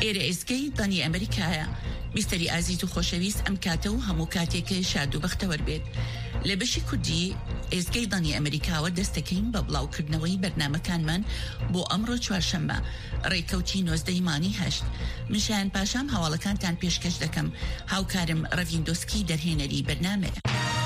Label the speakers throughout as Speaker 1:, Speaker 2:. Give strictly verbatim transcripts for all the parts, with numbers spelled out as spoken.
Speaker 1: ئێرە ئێسکەی دانی ئەمریکایە. بیستەری ئازیز و خۆشەویست ئەم کاتە و هەموو کاتێکە شاد و بەختەوەر بێت. لە بەشی کوردی ئێسکەی دانی ئەمریکاوە دەستەکەین بە بڵاوکردنەوەی بەرنامەکانمان بۆ ئەمڕۆ چوارشەممە ڕێکەوتی نۆزدەی مانی هەشت. من شایان پاشام هەواڵەکانتان پێشکەش دەکەم. هاوکارم ڕەڤیندۆسکی دەرهێنەری بەرنامەیە.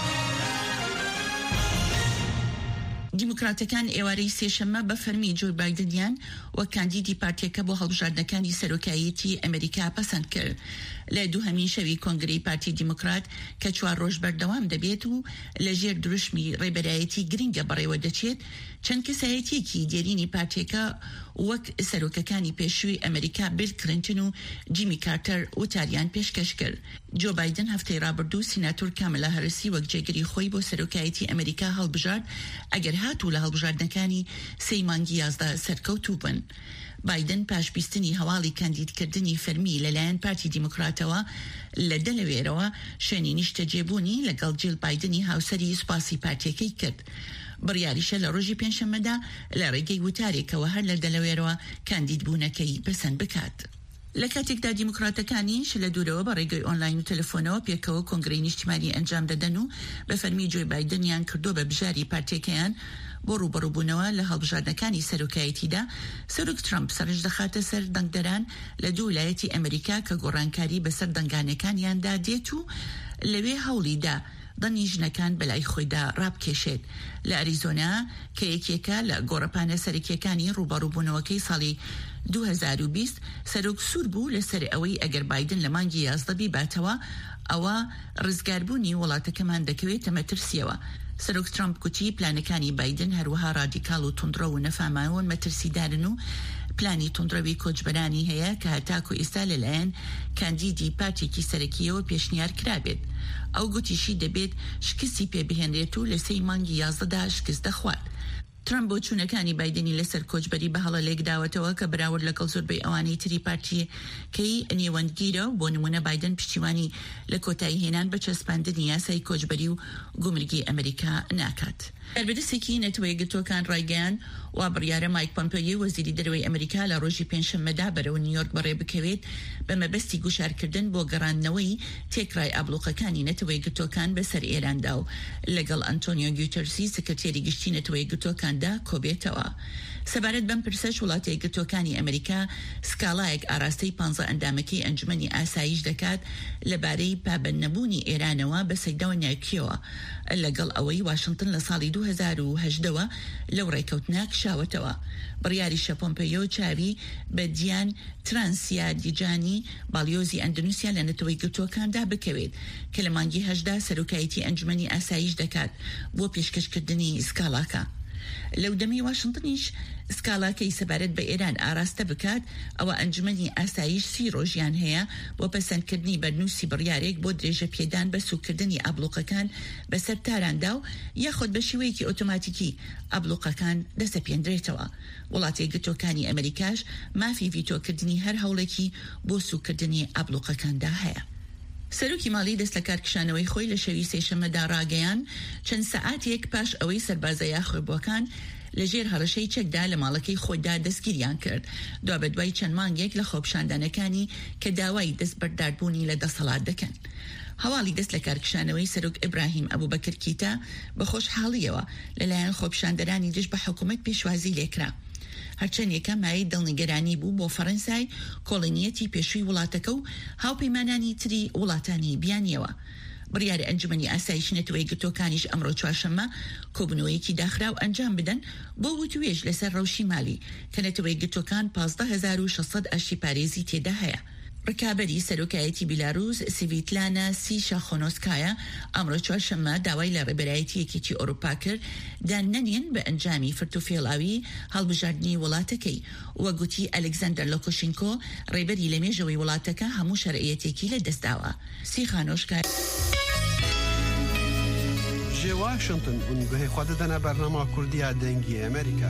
Speaker 1: دیموکراتەکان ئێوارەی سێشەممە بە فەرمی جۆ بایدنیان وەک کاندیدی پارتیەکە بۆ هەڵبژاردنەکانی سەرۆکایەتی ئەمریکا پەسەند کرد لە دووهەمین شەوی کۆنگرەی پارتی دیموکرات کە چوار ڕۆژ بەردەوام دەبێت و لە ژێر دروشمی ڕێبەرایەتی گرنگە بەڕێوە دەچێت. چەند کەسایەتیەکی دێرینی پارتیەکە وەک سەرۆکەکانی پێشووی ئەمریکا بیل کلینتن و جیمی کارتەر وتاریان پێشکەش کرد. جۆ بایدن هەفتەی ڕابردوو سیناتۆر کامەلا هەرسی وەک جێگری خۆی بۆ سەرۆکایەتی ئەمریکا هەڵبژارد ئەگەر هاتوو لە هەڵبژاردنەکانی سەی مانگی یازدە سەرکەوتوو بن. بایدن پاشبیستنی هەواڵی کاندیدکردنی فەرمی لەلایەن پارتی دیموکراتەوە لە دەلەوێرەوە شوێنی نیشتەجێبوونی لەگەڵ جیل بایدنی هاوسەری سوپاسی پارتیەکەی کرد. بڕیاریشە لە ڕۆژی پێنجشەممەدا لە ڕێگەی وتارێکەوە هەر لە دەلەوێرەوە کاندیدبوونەکەی پەسەند بکات. لە کاتێکدا دیموکراتەکانیش لە دوورەوە بە ڕێگەی ئۆنلاین و تەلەفۆنەوە پێکەوە کۆنگرەی نیشتیمانی ئەنجام دەدەن و بە فەرمی جۆی بایدنیان کردو بە بژاری پارتیەکەیان بۆ ڕوبەڕووبوونەوە لە هەڵبژاردنەکانی سەرۆکایەتیدا. سەرۆک ترامپ سەرنج دەخاتە سەر دەنگدەران لە دوو ویلایەتی ئەمریکا کە گۆڕانکاری بەسەر دەنگانەکانیاندا دێت و لەوێ هەوڵیدا دەنی ژنەکان بەلای خۆیدا ڕابکێشێت. لە ئەریزۆنا کە یەکێکە لە گۆڕەپانە سەرەکیەکانی ڕوبەڕووبوونەوەکەی ساڵی دوو هەزار و بیست سەرۆک سوور بوو لەسەر ئەوەی ئەگەر بایدن لە مانگی یازدە بیباتەوە ئەوە ڕزگاربوونی وڵاتەکەمان دەکەوێتە مەترسیەوە. سەرۆک ترامپ گوتی پلانەکانی بایدن هەروەها ڕادیکاڵ و توندڕە و نەفاماون مەترسیدارن و پلانی توندڕەوی کۆچبەرانی هەیە کە هەتاکو ئێستا لەلایەن کاندیدی پارتێکی سەرەکیەوە پێشنیار کرابێت. ئەو گوتیشی دەبێت شکستی پێبهێنرێت و لە سەی مانگی یازدەدا شکست دەخوات. ترامپ بۆ چوونەکانی بایدنی لەسەر کۆچبەری بە هەڵە لێکداوەتەوە کە بەراورد لەگەڵ زۆربەی ئەوانەی تری پارتیەکەی نێوەندگیرە و بۆ نمونە بایدن پشتیوانی لە کۆتایی هێنان بە چەسپاندنی یاسای کۆچبەری و گومرگی ئەمریکا ناکات. دەربەدەستێکی نەتەوەی گرتوەکان ڕایگەیان وا بڕیارە مایک پۆمپیۆ وەزیری دەرەوەی ئەمریکا لە ڕۆژی پێنجشەممەدا بەرەو نیویۆرک بەڕێ بکەوێت بە مەبەستی گوشارکردن بۆ گەڕاندنەوەی تێکڕای ئابلوقەکانی نەتەوەی گرتوەکان بەسەر ئێراندا و لەگەڵ ئەنتۆنیۆ گوتەرسی سکرتێری گشتی نەتەوەی گرتوەکاندا کۆبێتەوە. سەبارەت بەم پرسەش وڵاتی یەکگرتوەکانی ئەمریکا سکاڵایەک ئاراستەی پانزە ئەندامەکەی ئەنجومەنی ئاسایش دەکات لەبارەی پابەندنەبوونی ئێرانەوە بە سەیدا و نیایکیەوە لەگەڵ ئەوەی واشنگتن لە ساڵی دوو هەزار و هەژدەوە لەو ڕێکەوتنا کشاوەتەوە. بڕیاریشە پۆمپیۆ چاوی بە دیان ترانسیادیجانی باڵیۆزی ئەندونوسیا لە نەتەوەی گرتوەکاندا بکەوێت کە لە مانگی هەژدا سەرۆکایەتی ئەنجومەنی ئاسایش دەکات بۆ پێشکەشکردنی سکاڵاکە. لەو دەمی واشنگتنیش سکاڵاکەی سەبارەت بە ئێران ئاراستە بکات ئەوە ئەنجومەنی ئاسایش سی ڕۆژیان هەیە بۆ پەسەندکردنی بەرنووسی بڕیارێک بۆ درێژە پێدان بە سوکردنی ئابلوقەکان بەسەر تاراندا و یاخود بە شێوەیەکی ئۆتۆماتیکی ئابلوقەکان دەسەپێنرێتەوە. وڵاتی یەکگرتوەکانی ئەمریکاش مافی ڤیتۆکردنی هەر هەوڵێکی بۆ سوکردنی ئابلوقەکاندا هەیە. سەرۆکی ماڵی دەست لە کارکشانەوەی خۆی لە شەوی سێشەممەدا ڕاگەیان چەند سەعاتێک پاش ئەوەی سەربازە یاخۆبووەکان لە ژێر هەڕەشەی چەکدا لە ماڵەکەی خۆیدا دەستگیریان کرد دوا بە دوای چەند مانگێک لە خۆپشاندانەکانی کە داوای دەست بەرداربوونی لە دەسەڵات دەکەن. هەواڵی دەست لە کارکشانەوەی سەرۆک ئیبراهیم ئەبوبەکر کیتا بە خۆشحاڵیەوە لەلایەن خۆپشاندەرانی دژ بە حکوومەت پێشوازی لێکرا. هەرچەند یەکە مای دڵنیگەرانی بوو بۆ فەڕەنسای کۆڵینیەتی پێشووی وڵاتەکە و هاوپەیمانانی تری وڵاتانی بیانیەوە. بڕیارە ئەنجومەنی ئاسایش نەتەوەی گرتوەکانیش ئەمڕۆ چوارشەممە کۆبنەوەیەکی داخرا و ئەنجام بدەن بۆ وتوێژ لەسەر ڕەوشی مالی کە نەتەوەی گرتوەکان پانزدە هەزار و شەشسەد ئاشی پارێزی تێدا هەیە. ڕکابەری سەرۆکایەتی بیلاروس سیڤیتلانە سیشاخۆنۆسکایە ئەمڕۆ چوارشەممە داوای لە ڕێبەرایەتی یەکێتی ئۆروپا کرد دان نەنێن بە ئەنجامی فرتوفێڵاوی هەڵبژاردننی وڵاتەکەی وە گوتی ئەلێکزاندەر لۆکۆشینکۆ ڕێبەری لە مێژەوەی وڵاتەکە هەموو شەرعیەتێکی لە دەستداوە. سیخانۆشکای
Speaker 2: جێ واشنگتن اون گوهی خوا دەدەنە بەرنامە کوردیا دەنگی ئەمریکا.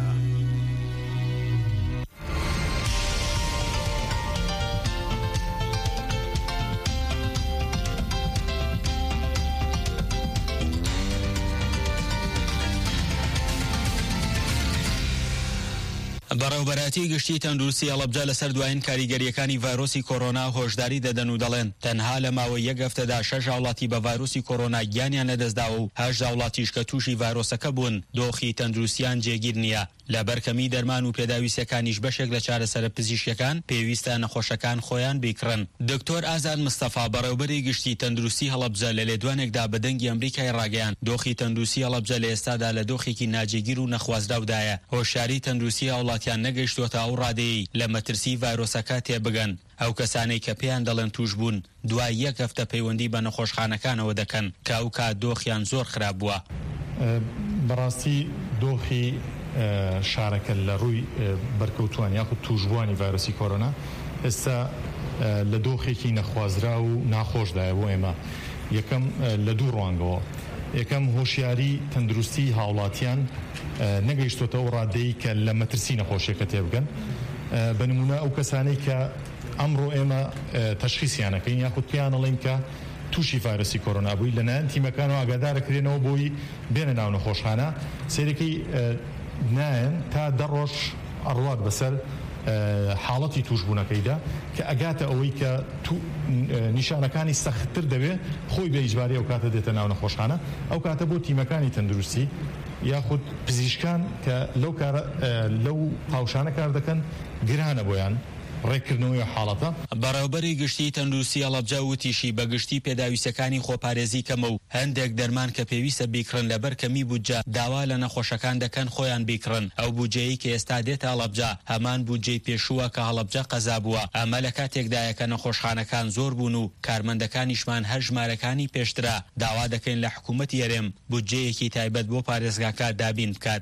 Speaker 3: بەڕێوەبەرەتی گشتی تەندروستی هەڵەبجە لەسەر دوایین کاریگەریەکانی ڤایرۆسی کۆرۆنا هۆشداری دەدەن و دەڵێن تەنها لە ماوەی یەک هەفتەدا شەش هاوڵاتی بە ڤایرۆسی کۆرۆنا گیانیان لەدەستداوە و هەشت هاوڵاتیش کە تووشی ڤایرۆسەکە بوون دۆخی تەندروستیان جێگیر نییە. لە بەرکەمی دەرمان و پێداویستەکانیش بەشێک لە چارەسەرە پزیشکیەکان پێویستە نەخۆشەکان خۆیان بیکڕن. دکتۆر ئازاد مستەفا بەڕێوەبەری گشتی تەندروستی هەڵەبجە لە لێدوانێکدا بە دەنگی ئەمریکای ڕاگەیان دۆخی تەندروستی هەڵەبجە لە ئێستادا لە دۆخێکی ناجێگیر و نەخوازراودایە. هۆشیاری تەندروستی هاوڵاتیان نەگەیشتوتە ئەو ڕادەیەی لە مەترسی ڤایرۆسەکە تێبگەن. ئەو کەسانەی کە پێیان دەڵێن توش بوون دوای یەک هەفتە پەیوەندی بە نەخۆشخانەکانەوە دەکەن کە ئەو کات دۆخیان زۆر خراپ بووە.
Speaker 4: بەڕاستی دۆخی شارەکە لە ڕووی بەرکەوتوان یاخود توشبوانی ڤایرۆسی کۆرۆنا ئێستا لە دۆخێکی نەخوازرا و ناخۆشدایە بۆ ئێمە. یەکەم لە دوو ڕوانگەوە، یەکەم هۆشیاری تەندروستی هاوڵاتیان نەگەیشتۆتە ئەو ڕادەی کە لە مەترسی نەخۆشیەکە تێبگەن. بە نمونە ئەو کەسانەی کە ئەمڕۆ ئێمە تەشخیصیانەکەین یاخود پێیان دەڵێن کە تووشی ڤایرۆسی کۆرۆنا بووی لەنایەن تیمەکان و ئاگادارەکرێنەوە بۆی بێنە ناو نەخۆشخانە، سێرەکەی نایەن تا دە ڕۆژ ئەڕوات بەسەر حاڵەتی توشبوونەکەیدا کە ئەگاتە ئەوەی کە نیشانەکانی سەختتر دەبێت خۆی بە ئیجباری ئەو کاتە دێتە ناو نەخۆشخانە. ئەو کاتە بۆ تیمەکانی تەندروستی یاخود پزیشکان کە لەو کارە لەو هاوشانە کار دەکەن گرانە بۆیان ڕێکردنەوەی حاڵەتە.
Speaker 3: بەڕێوەبەری گشتی تەندروستی هەڵەبجە وتیشی بە گشتی پێداویستەکانی خۆپارێزی کەمە و هەندێک دەرمان کە پێویستە بیکڕن لەبەر کەمی بودجە داوا لە نەخۆشەکان دەکەن خۆیان بیکڕن. ئەو بودجەیە کە ئێستا دێتە هەڵەبجە هەمان بودجەی پێشووە کە هەڵەبجە قەزا بووە. ئەمە لە کاتێکدایە کە نەخۆشخانەکان زۆر بوون و کارمەندەکانیشمان هەر ژمارەکانی پێشترا داوا دەکەین لە حکوومەتی هەرێم بودجەیەکی تایبەت بۆ پارێزگاکە دابین بکات.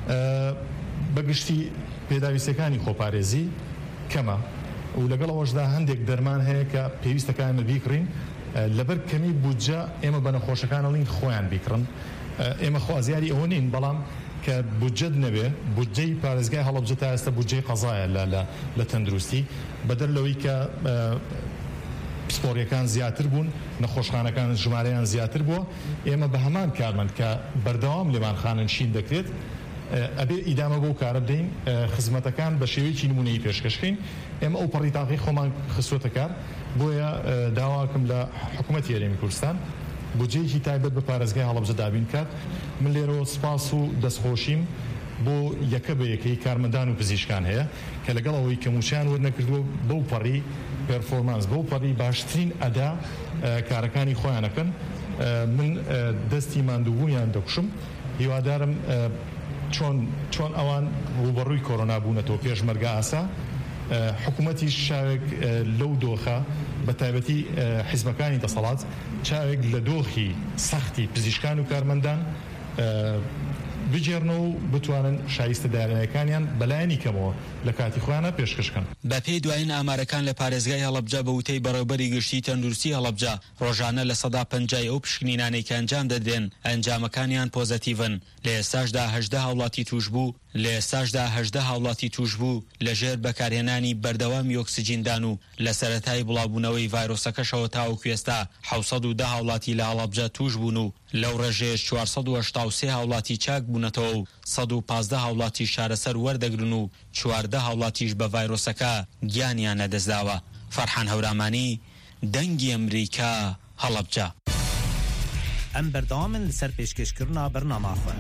Speaker 4: بە گشتی پێداویستەکانی خۆپارێزی کەمە و لەگەڵ ئەوەشدا هەندێک دەرمان هەیە کە پێویستەکانمە بیکڕین لەبەر کەمی بودجە ئێمە بە نەخۆشەکانەڵین خۆیان بیکڕن. ئێمە خوازیاری ئەوە نین، بەڵام کە بودجەت نەبێ بودجەی پارێزگای هەڵەبجە تا ئێستا بودجەی قەزایە لە تەندروستی بەدەر لەوەی کە پسپۆڕیەکان زیاتر بوون نەخۆشخانەکان ژمارەیان زیاتر بووە. ئێمە بە هەمان کارمەند کە بەردەوام لێمانخانن شین دەکرێت ئەبێ ئیدامە بۆ کارە بدەین خزمەتەکان بە شێوەیەکی نمونەیی پێشکەشکەین. ئێمە ئەو پەڕیتاقی خۆمان خستوۆتە کار بۆیە داواکەم لە حکوومەتی هەرێمی کوردستان بودجەیەکی تایبەت بە پارێزگای هەڵەبجە دابین کات. من لێرەوە سپاس و دەستخۆشیم بۆ یەکە بە یەکەی کارمەندان و پزیشکان هەیە کە لەگەڵ ئەوەی کە موچیان وەرنەکردووە بەو پەڕی پێرفۆرمانس بەو پەڕی باشترین ئەدا کارەکانی خۆیانەکەن. من دەستی ماندووبوویان دەکوشم، هیوادارم چۆن چۆن ئەوان ڕوبەڕووی کۆرۆنا بوونەتەوە پێشمەرگە ئاسا حکوومەتی شاوێک لەو دۆخە بە تایبەتی حیزبەکانی دەسەڵات چاوێک لە دۆخی سەختی پزیشکان و کارمەندان بجێڕنەوە و بتوانن شایستە دارایەکانیان بەلایەنی کەمەوە لە کاتی خۆیانە پێشکەشکەن.
Speaker 3: بە پێی دوایین ئامارەکان لە پارێزگای هەڵەبجە بە وتەی بەڕێوەبەری گشتی تەندروستی هەڵەبجە ڕۆژانە لە سەدا پەنجای ئەو پشکنینانەی کە ئەنجام دەدرێن ئەنجامەکانیان پۆزەتیڤن. لە ئێستاشدا هەژدە هاوڵاتی توش بوو لە ئێستاشدا هەژدە هاوڵاتی توش بوو لەژێر بەکارهێنانی بەردەوامی ئۆکسجیندان و لە سەرەتای بڵاوبوونەوەی ڤایرۆسەکەشەوە تاوەکو ئێستا حەوت و دە هاوڵاتی لە هەڵەبجە توش بوون و لەو ڕێژەیەش چوارسەد و هەشتا و سێ هاوڵاتی چاک بوونەتەوە و سەد و پازدە هاوڵاتی شارەسەر وەردەگرن و چواردە هاوڵاتیش بە ڤایرۆسەکە گیانیان نەدەستداوە. فەرحان هەورامانی، دەنگی ئەمریکا، هەڵەبجە.
Speaker 5: ئەم بەردەوامن لەسەر پێشکەشکردنا بەرنامە خۆ.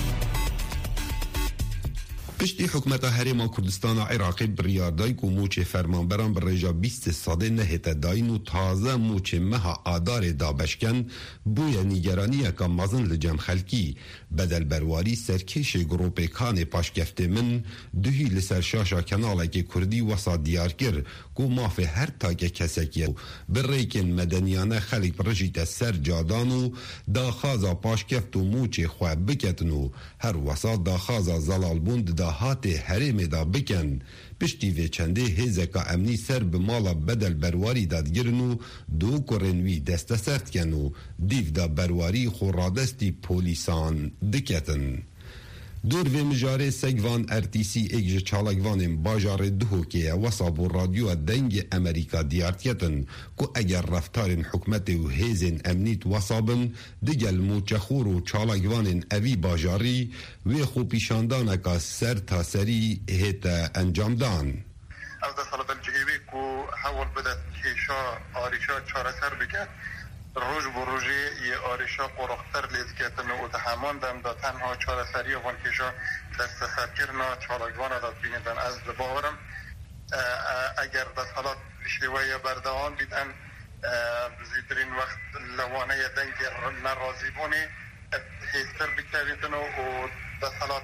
Speaker 6: پشتی حکومت هەرێما کوردستان عێراقی بڕیاردای و موچێ فەرمانبەران بڕێژا بیست سادێ نەهێتە داین و تازە موچێ مەها ئادارێ دابەشکەن بوویە نیگەرانیەکە مەزن لە جەم خەلکی بەدەلبەرواری سەرکێشێ گڕۆپێکانێ پاشکەفتێ من دوهی لەسەر شاشا کەناڵێکی کوردی وەسا دیار کرد و مافێ هەر تاکە کەسێکیە و بڕێکێن مەدەنیانە خەلیک ڕژیتە سەر جادان و داخازا پاشکەفت و موچێ خوێ بکەتن و هەر وەسا داخازا زەڵالبوون دا هاتێ هەرێمێدا بکەن. پشتی وێ چەندێ هێزەکە ئەمنی سەر بە ماڵە بەدەل بەرواری دادگرن و دوو کوڕێنوی دەستە سەردکەن و دیڤدا بەرواری خۆڕادەستی پۆلیسان دکەتن. دور و مجاره سگوان ارتیسی اگج چالگوان باجار دهوکه وصاب و رادیو دنگ امریکا دیارتیتن که اگر رفتار حکمت و هیزن امنیت وصابن دیگل موچخور و چالگوان اوی باجاری و خوپیشاندان که سر تا سری هیت انجام دان.
Speaker 7: او ده طلب الجهيبي كو حول بدأت كيشا آريشا چارة سر بكت روز بروجي ي آريشا قرختر لذكتن و تحمان دم دا تنها چارة سري وان كيشا دست سرکرنا چالگوانا دا بيندن از دباورم اگر دا صلاة شوية بردوان بيدن بزيدرين وقت لوانه دنگ نرازي بوني هستر بكتابتن و دا صلاة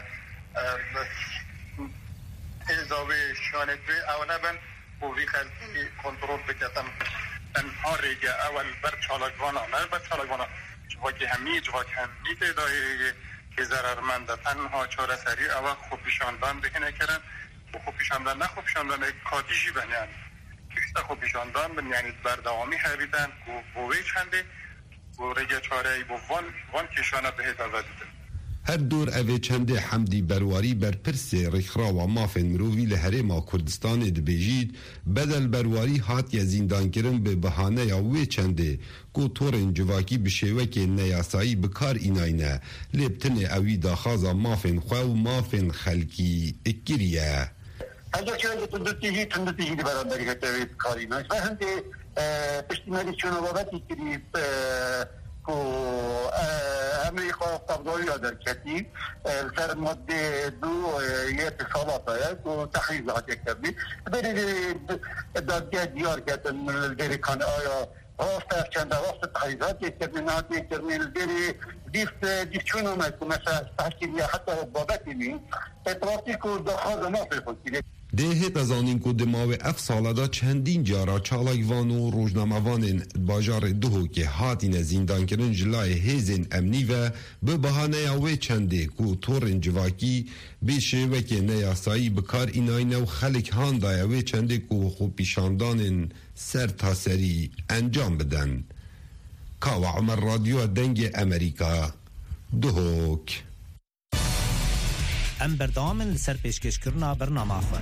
Speaker 7: ازاوی شانت بی او نبن و وی خلقی کنترول بکتم انها ریگه اول بر چالگوانا نه بر چالگوانا جواکی همی جواک همی تیدایی که ضررمنده تنها چاره سری اول خوب پیشاندن بکنه کرن و خوب پیشاندن نه خوب پیشاندن کاتیجی بن یعنی کستا خوب پیشاندن بن یعنی بردوامی حبیدن و بوی چنده و ریگه چاره ای بو وان وان کشانه به هیتا وزیده
Speaker 6: هر دور اوه چنده حمدی برواری بر پرس رخرا و مافن مرووی لحرما کردستان دبیجید بدل برواری هات یا زیندان کرن به بحانه یا وی چنده کو تورن جواکی بشیوک نیاسایی بکار ایناینه لیبتن اوی داخازا مافن خواه و مافن خلکی اکریه
Speaker 8: اگر چنده تندتیجی تندتیجی دی برادری کتوی بکار ایناینه و هنده پشتیمالی چونوابتی کری کو امریکا قبضایی در کتی سر ماده دو یه اتصالات هست و تحریزات یک کردی بری دادگاه دیار کردن دری کان آیا راست چند راست تحریزات یک کردی نهات یک کردن دری دیفت دیفت چون اومد که مثلا تحکیلی حتی بابتی می اطلاقی که دخواز ما فرخود کنید
Speaker 6: ده تزانین کو دماو اف ساله دا چندین جارا چالایوان و روزنامه‌وان باجار دهو که هاتین زندان کردن جلای هیزن امنی و به بهانه اوی چنده کو تورن جواکی بیشه و که نیاسایی بکار ایناینه و خلک هان دای اوی چنده کو خوب پیشاندان سر تا سری انجام بدن. کاوا عمر رادیو دنگ امریکا دهوک
Speaker 5: ام بردام لسر پیشکشکرنا برنامه خواه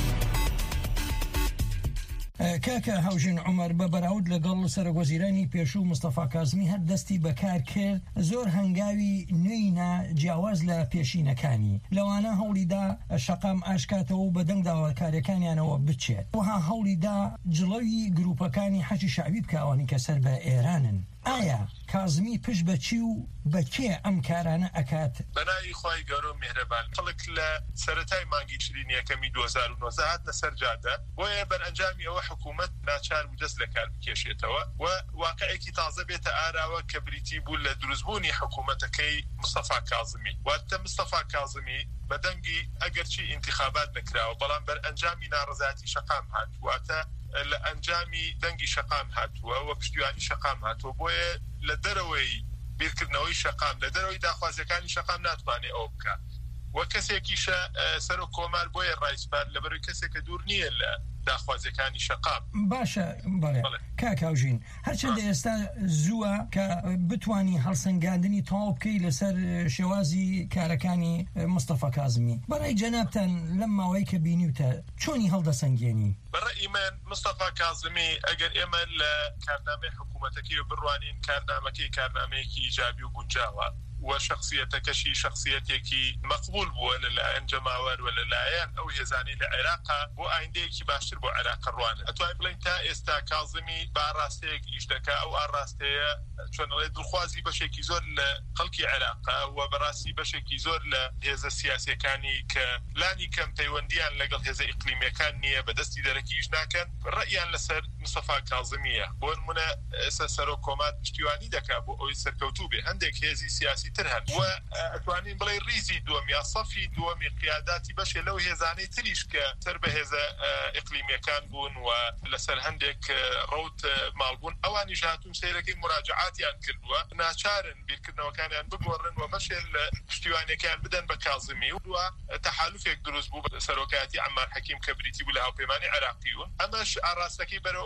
Speaker 9: کاکە هاوژین عمر بە بەراورد لەگەڵ سەرۆکوەزیرانی پێشوو مستەفا کازمی هەر دەستی بەکار کرد زۆر هەنگاوی نوێینە جیاواز لە پێشینەکانی لەوانە هەوڵیدا شەقام ئاشکاتەوە و بە دەنگ داواکاریەکانیانەوە بچێت وها هەوڵیدا جڵەوی گروپەکانی حەجی شعبی بکەوانی کە سەر بە ئێرانن ئایا کازمی پشت بەچی و بەکێ ئەم کارانە ئەکات
Speaker 10: بەناوی خوای گەورە و میهرەبان خەڵک لە سەرەتای مانگی تشرینی یەکەمی دوو هەزار و نۆزدە هاتنە سەر جادە بۆیە بەرئەنجامی ئەوە حکوومەت ناچار بوو دەست لە کار بکێشێتەوە و واقعێکی تازە بێتە ئاراوە کە بریتی بوو لە دروستبوونی حکوومەتەکەی مستەفا کازمی واتە مستەفا کازمی بەدەنگی ئەگەرچی ئینتیخابات نەکراوە بەڵام بەرئەنجامی ناڕەزایەتی شەقام هات واتە لە ئەنجامی دەنگی شەقام هاتووە و پشتیوانی شەقام هاتووە بۆیە لە دەرەوەی بیرکردنەوەی شەقام لە دەرەوەی داخوازیەکانی شەقام ناتوانێت ئەوە بکات و کەسێکیشە سەر و کۆمار بۆیە ڕایسپات لەبەرەوەی کەسێکە دوور نییە لە داخوازیەکانی شەقام
Speaker 9: باشە بەڵێ کاکاوژین هەرچەندە ئێستا زووە کە بتوانی هەڵسەنگاندنی تەواو بکەی لەسەر شێوازی کارەکانی مستەفا کازمی بەڕای جەنابتان لەم ماوەی کە بینیوتە چۆنی هەڵدەسەنگێنی
Speaker 10: بەڕای من مستەفا کازمی ئەگەر ئێمە لە کارنامەی حکوومەتەکەی و بڕوانین کارنامەکەی کارنامەیەکی ئیجابی و گونجاوە و شخصیتەکەشی شخصیتێکی مەقبول بووە لەلایەن جەماوەر و لەلایەن ئەو هێزانی لە عێراقا بۆ ئایندەیەکی باشتر بۆ عێراق ڕوانێت ئەتوانین بڵێین تا ئێستا کازمی با ڕاستەیەک ئیش دەکا ئەو ئاڕاستەیە چۆنەڵێ دڵخوازی بەشێکی زۆر لە خەڵکی عێراقا و بەڕاستی بەشێکی زۆر لە هێزە سیاسیەکانی کە لانی کەم پەیوەندیان لەگەڵ هێزە ئیقلیمیەکان نییە بەدەستی دەرەکی ئیش ناکەن ڕەئیان لەسەر مستەفا کازمیە بۆ نمونە ئێستا سەرۆک کۆمار پشتیوانی دەکا بۆ ئەوەی سەرکەوتوو بێ هەندێک هێزی سیاسی تر هەن و ئەتوانین بڵێ ریزی دووەم یا سەفی دووەمی قیاداتی بەشێ لەو هێزانەی تریش کە سەر بە هێزە ئیقلیمیەکان بوون و لەسەر هەندێک ڕەوت ماڵبوون ئەوانیش هاتوون سەیرەکەی مراجعاتیان کردووە ناچارن بیرکردنەوەکانیان بگۆڕن و بەشێ لە پشتیوانیەکان بدەن بە کازمی و تەحالوفێک دروست بوو بە سەرۆکایەتی عەمار حەکیم کە بریتی بوو لە هاوپەیمانی عێراقیون ئەمەش ئاڕاستەکەی بەرەو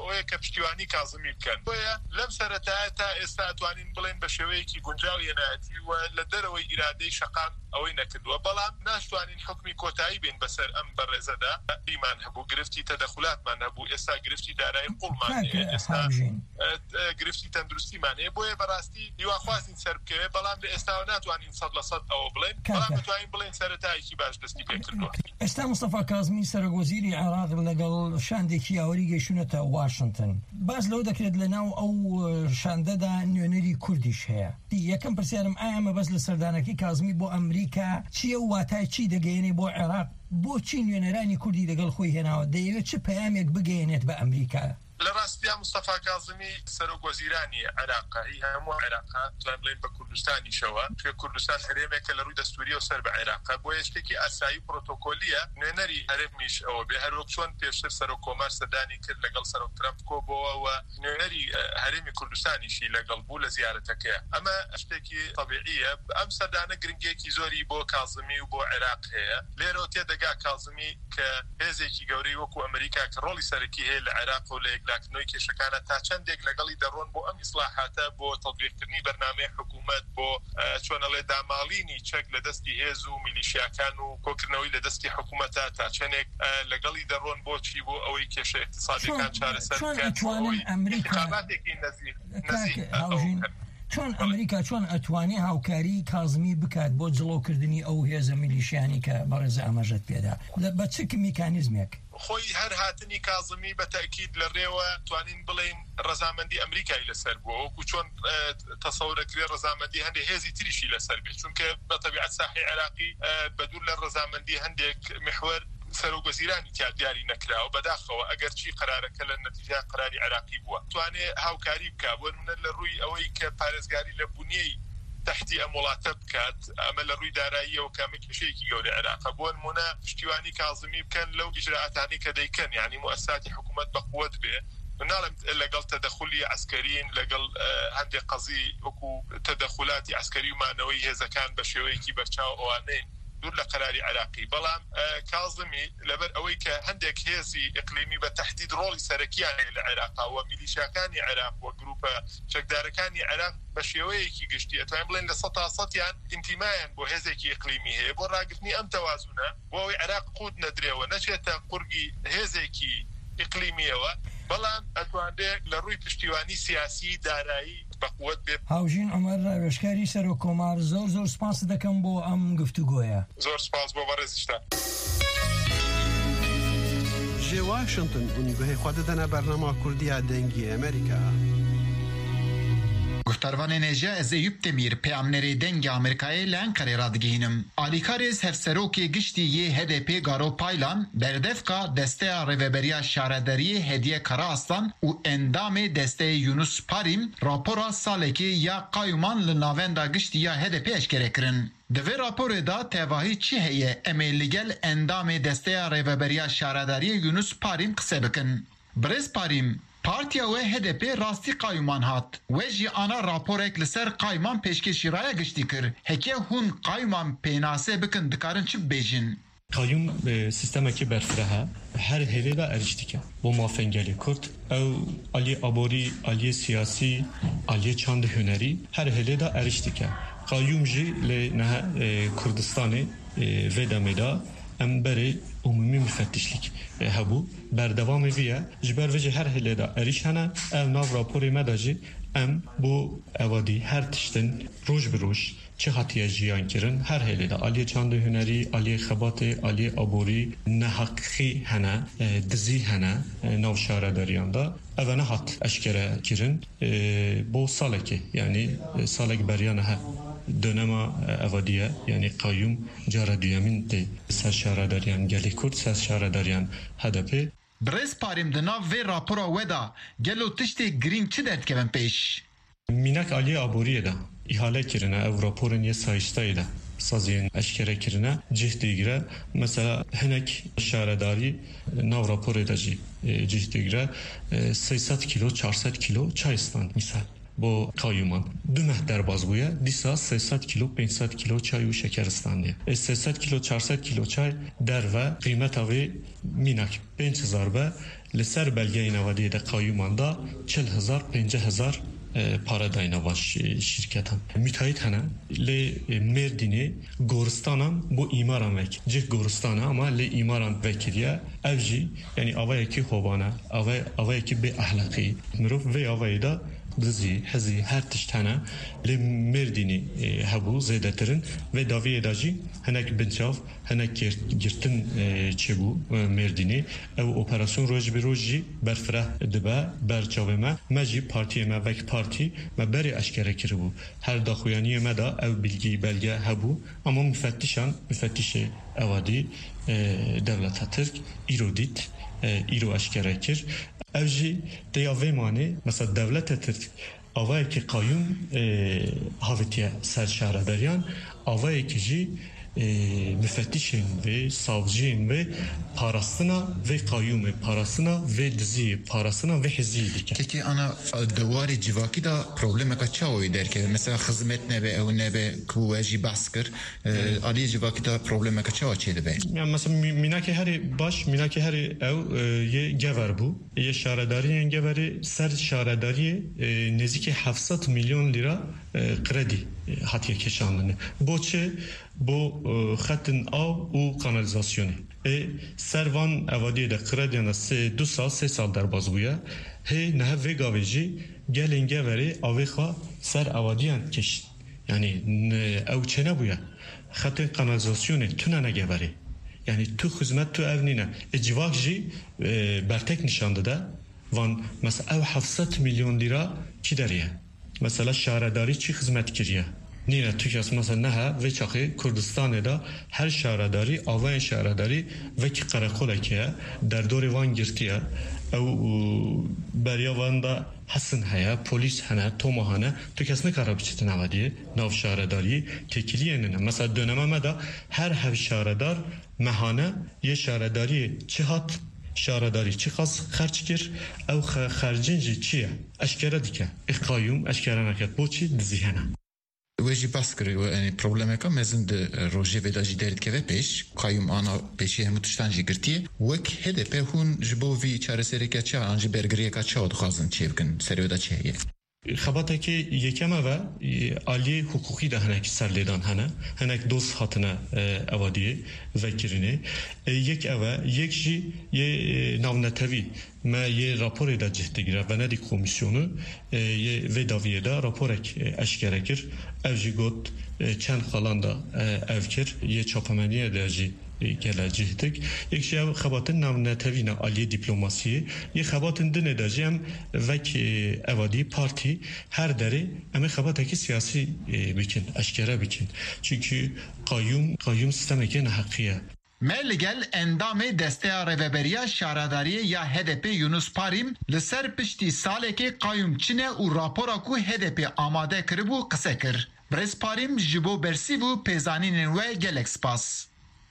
Speaker 10: ئەوەیە کە پشتیوانی کازمی بکەن بۆیە لەم سەرەتایە تا ئێستا ئەتوانین بڵێن بە شێوەیەکی گونجاو هێنایەتی و لە دەرەوەی ئیرادەی شەقام ئەوەی نەکردووە بەڵام ناشتوانین حکمی کۆتایی بین بەسەر ئەم بەڕێزەدا بیمان هەبوو گرفتی تەدەخولاتمان هەبوو ئێستا گرفتی دارایی قوڵمان ئێستا گرفتی تەندروستیمان هەیە بۆیە بەڕاستی هیواخوازین سەر بکەوێ بەڵام لە ئێستاوە ناتوانین سەد لە سەد ئەوە بڵێن بەڵام بتوانین بڵێن سەرەتایەکی باش دەستی پێ کردووە.
Speaker 9: ئێستا مستەفا کازمی سەرۆکوەزیری عێراق لەگەڵ شاندێکی یاوەری گەیشتونەتە واشنگتن باز لەو دەکرێت لەناو ئەو شاندەدا نوێنەری کوردیش هەیە. یەکەم پرسیارم ئایا مەبەست لە سەردانەکەی کازمی بۆ ئەمریکا چییە و واتای چی دەگەیەنێ بۆ عێراق بۆچی نوێنەرانی کوردی لەگەڵ خۆی هێناوە دەیەوێت چه پەیامێک بگەیەنێت بە ئەمریکا؟
Speaker 10: لە ڕاستیا مستەفا کازمی سەرۆکوەزیرانی عێراقی هەموو عێراقا توان بڵێن بە کوردستانیشەوە چکە کوردستان هەرێمێکە لە ڕووی دەستوریە و سەر بە عێراقا بۆ یەشتێکی ئاسایی پرۆتۆکۆلیە نوێنەری هەرێمیش ئەوە بێ هەروەک چۆن پێشتر سەرۆک کۆمار سەردانی کرد لەگەڵ سەرۆک ترەمپ کۆبەوە و نوێنەری هەرێمی کوردستانیشی لەگەڵ بوو لە زیارەتەکەیە ئەمە شتێکی طبیعیە ئەم سەردانە گرنگێکی زۆری بۆ کازمی و بۆ عێراق هەیە لێرەوە تێدەگا کازمی کە هێزێکی گەورەی وەکو ئەمریکا کە ڕۆڵی سەرەکی هەیە لە عێراق و لە لاکنەوەی کێشەکانە تا چەندێک لەگەڵی دەڕۆن بۆ ئەم ئیسلاحاتە بۆ تەطبیقکردنی بەرنامەی حکوومەت بۆ چۆنەڵێ داماڵینی چەک لە دەستی هێز و میلیشیاکان و کۆکردنەوەی لە دەستی حکوومەتە تا چەندێک لەگەڵی دەڕۆن بۆچی بۆ ئەوەی کێشە اقتصادیەکان چارەسەر بکەن انتخاباتێکی نزیک
Speaker 9: چۆن ئەمریکا چۆن ئەتوانێ هاوکاری کازمی بکات بۆ جڵۆکردنی ئەو هێزە میلیشیانی کە بەڕێز ئاماژەت پێدا بە چ میکانیزمێک
Speaker 10: خۆی هەر هاتنی کازمی بە تاکید لە ڕێوە توانین بڵین ڕەزامەندی ئەمریکای لەسەر بووە وەکو چۆن تەسەورەکرێ ڕەزامەندی هەندێک هێزی تریشی لەسەر بێت چونکە بە تەبیعەت ساحەی عێراقی بەدوور لە ڕەزامەندی هەندێک محور سەرۆکوەزیرانی تیا دیاری نەکراوە بەداخەوە ئەگەر چی قرارەکە لە نەتیجە قراری عێراقی بووە توانێ هاوکاری بکە بۆ منە لە ڕووی ئەوەی کە پارێزگاری لە بنیەی تحتی ئەم وڵاتە بکات ئەمە لە ڕووی داراییەوە کامە کێشەیەکی گەورەی عێراقە بۆ نمونە پشتیوانی کازمی بکەن لەو ئیجراعاتانی کە دەیکەن یعنی موسساتی حکوومەت بەقووەت بێ ناڵم لەگەڵ تەدەخولی عسکەرین لەگەڵ هەندێک قەزی وەکو تەدەخولاتی عسکەری و مانەوەی هێزەکان بە شێوەیەکی بەرچاو ئەوانەین دوور لە قراری عراقی بەڵام کازمی لەبەر ئەوەی کە هەندێک هێزی ئیقلیمی بە تهدید ڕۆڵی سەرەکیان لە عێراقا و میلیشیاکانی عێراق و گروپە چەکدارەکانی عێراق بە شێوەیەکی گشتی ئەتوانین بڵێن لە سەد تا سەدیان ئینتیمایان بۆ هێزێکی ئیقلیمی هەیە بۆ ڕاگرتنی ئەم تەوازونە بۆ ئەوەی عێراق قوت نەدرێەوە نەچێتە قورگی هێزێکی ئیقلیمیەوە بەڵام ئەتوانێت لە ڕووی پشتیوانی سیاسی دارایی بەقووەت بێت.
Speaker 9: هاوژین عومەر ڕاوێژکاری سەرۆک کۆمار زۆر زۆر سپاس دەکەم بۆ ئەم گفتوگۆیە.
Speaker 10: زۆر سپاس بۆ بەڕێزیشتان.
Speaker 2: جێ واشنگتن بوونی خوا دەدەنە بەرنامە کوردیا دەنگی ئەمریکا.
Speaker 11: Guhtarvanê nêje ez Eyüp Demîr peyamnerê dengê Amerîkayê li Enqerê radigihînim. Alîkarê hevserokê giştî yê H D P Garo Paylan berdevka desteya Rêveberiya Şaredariyê Hediye Karaaslan û endamê desteyê Yunus Parim rapora salekê ya qayûman li navenda giştî ya H D P eşkere kirin. Di vê raporê da tevahî çi heye em ê li gel endamê desteya Rêveberiya Şaredariyê Yunus Parim qise bikin. Birêz Parim Partiya we H D P rastî qayûman hat. We jî ana raporek li ser qayûman pêşkêşî raya giştî kir. Heke hûn qayûman pênasê bikin dikarin çi bibêjin?
Speaker 12: Qayûm sistemekî berfireh e. Her hêlê de eriştike. Bo mafengelê Kurd, ew aliyê aborî, aliyê siyasî, aliyê çandê hunerî her hêlê de eriştike. Qayûm jî lê nehe Kurdistanê vê demê de em berê umumî müfettişlik hebû berdewamê vî ye ji ber vê jî her hêlê de êriş hene ev nav raporê me de jî em bo evadî her tiştin roj bi roj çi hatiye jiyan kirin her hêlê de aliyê çandê hunerî, aliyê xebatê, aliyê aborî neheqî hene, dizî hene nav şaredariyan da ev nehat eşkere kirin bo salekê yani salek beriya nehe dönema evadiye yani qayyum cara duyamin de ser şaredariyan gelê Kurd ser şaredariyan H D P.
Speaker 11: Birêz Parim di nav vê rapora we da gelo tiştê girîng çi derdikevin pêş?
Speaker 12: Mînak aliyê aboriyê de îhale kirine ev raporên yê sayîstayê de saziyên eşkere kirine cih digire mesela hinek şaredarî nav raporê de jî cih digire sêsed kilo çarsed kilo çay stand misal بو قایومان دو ماه در باز بویا دیسا سیصد کیلو پانصد کیلو چای و شکرستانه سیصد کیلو چهارصد کیلو چای در و قیمت اوی میناک پنج هزار به لسر بلگه نوادی ده قایومان دا چل هزار پنجه هزار para dayna baş şirketan. Müteahhit hene le Merdin'e Goristan'ın bu imaran vek. Cih Goristan'a ama le imaran vekiriye evci yani avayaki hobana avay avayaki be ahlaki. Mirov ve avayda dizi hezi her tiştana le Merdin'i habu zedetirin ve daviye daji henek binçav henek girtin çebu Merdin'i ev operasyon roj bir roji berfrah diba berçaveme maji partiye me vek parti me beri aşkere kiri bu her daxuyaniye me da ev bilgi belge habu ama müfettişan müfettişe evadi devlet Türk irodit iro aşkere kir evji deyave mani mesela devlet Türk avay ki kayyum havitiye serşara deryan avay ki ji müfettişin ve savcının ve parasına ve kayyum parasına ve dizi parasına ve hizli diken.
Speaker 11: Peki ana duvarı civaki da probleme kaçaoy derken mesela hizmet ne be ev ne be kuvveci baskır ali civaki da probleme kaçaoy çedi be.
Speaker 12: Yani mesela minaki her baş minaki her ev ye gever bu. Ye şaradariyen geveri ser şaradari neziki hafsat milyon lira kredi hatiye keşanlığını. Boçe bu xatin av u kanalizasyonu. E servan evadiye de krediyana se du sal se sal derbaz buya. He nehe ve gaveci gelin geveri avexa ser evadiyan keşt. Yani ev çene buya. Xatin kanalizasyonu tünene geveri. Yani tu hizmet tu evnine. E civak ji bertek nişandı da van mesela ev hafsat milyon lira ki deriye. Mesela şaradari çi hizmet kiriye. Nina Türkiye mesela neha ve çakı Kürdistan'da da her şaradari avay şaradari ve ki karakola ki derdori van girtiye ev beriya van da hasın haya polis hana toma hana Türkiye'sine karabıçıtın avadiye nav şaradari tekiliyenine mesela dönememe da her hev şaradar mehane ye şaradari çihat şaradari çıkas xerçkir ev xercinci çiye eşkere dike iqayum eşkere naket boçi dizihene
Speaker 11: وجی باس کری و یعنی پروبلمه که مزند روزی و داشتی دارید که پیش قایم آنا پیشی همو تشتانجی گرتیه وک هده به هون جبو وی چاره سری که چه آنجی برگریه که چه آد خواستن چه بکن سری و دا چه هیه
Speaker 12: خباته که یکمه و عالی حقوقی ده هنک سرلیدان هنه هنک دوست هاتنه اوادیه وکرینه یک اوه یک جی یه ناونتوی ما یه راپوری دا جهده گیره و ندی کمیسیونو یه ویداویه دا راپورک اشکره کر او جی گوت چند خالان دا او کر یه چاپمنیه دا جی geleceğidik. یک şey خباتن نامنتوی نه عالی دیپلماسی یه خباتن دنه داشتیم و که اوادی پارتی هر دره اما خباته که سیاسی بکن اشکره بکن çünkü قایم قایم سیستمی که نحقیه
Speaker 11: Melgel endamê desteya Rêveberiya Şaredariyê ya H D P Yunus Parim li ser piştî salekê qayûm çine û rapora ku H D P amade kiribû qise kir. Brez Parim ji bo bersîv û pêzanînên we gelek spas.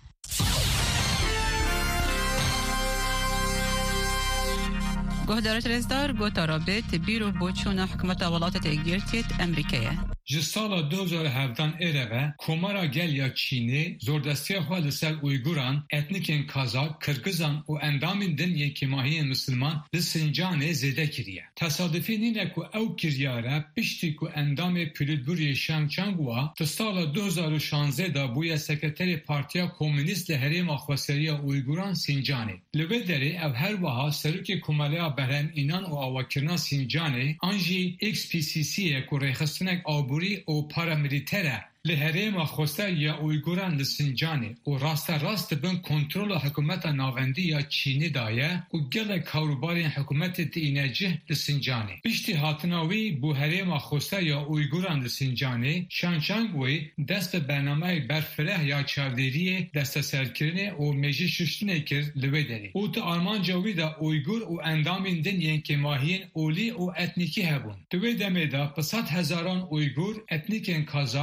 Speaker 13: گهدارت رزدار گوتا رابط بیرو بوچونا حکمت ولات تگیرتیت امریکیه.
Speaker 14: ji sala du hezar hevdan êreve komara gel ya Çînê zordestiya xwe li ser Uyguran, etnikên Kazak, Kırgızan û endamên din yên kemahiyên Müslüman li Sincanê zêde kiriye. Tesadüfî nîne ku ew kiryare piştî ku endamê Polîtbûrûyê Şençangwa di sala du hezar û şanzeh da bûye sekreterê Partiya Komünîst li Herêma Xweseriya Uyguran Sincanê. Li vê derê ev her wiha serokê Komeleya Berhemînan û Avakirina Sincanê an jî X P C C'ye ku rêxistinek abûrî û paramilîtere li Herêma Xweseriya Uyguran li Sincanê û rasta rast dibin kontrola hikûmeta navendî ya Çînê daye û gelek hewrbarên hikûmetê tîne cih li Sincanê. Piştî hatina wî bû Herêma Xweseriya Uyguran li Sincanê, Şençangwê dest bi bernameyek berfireh ya çavdêriyê desteserkirinê û mejî şiştinê kir li wê derê. û ti armanca wî de Uygur û endamên din yên kemahiyên olî û etnîkî hebûn. Di wê demê de bi sed hezaran Uygur, etnîkên Kazak, Kırgız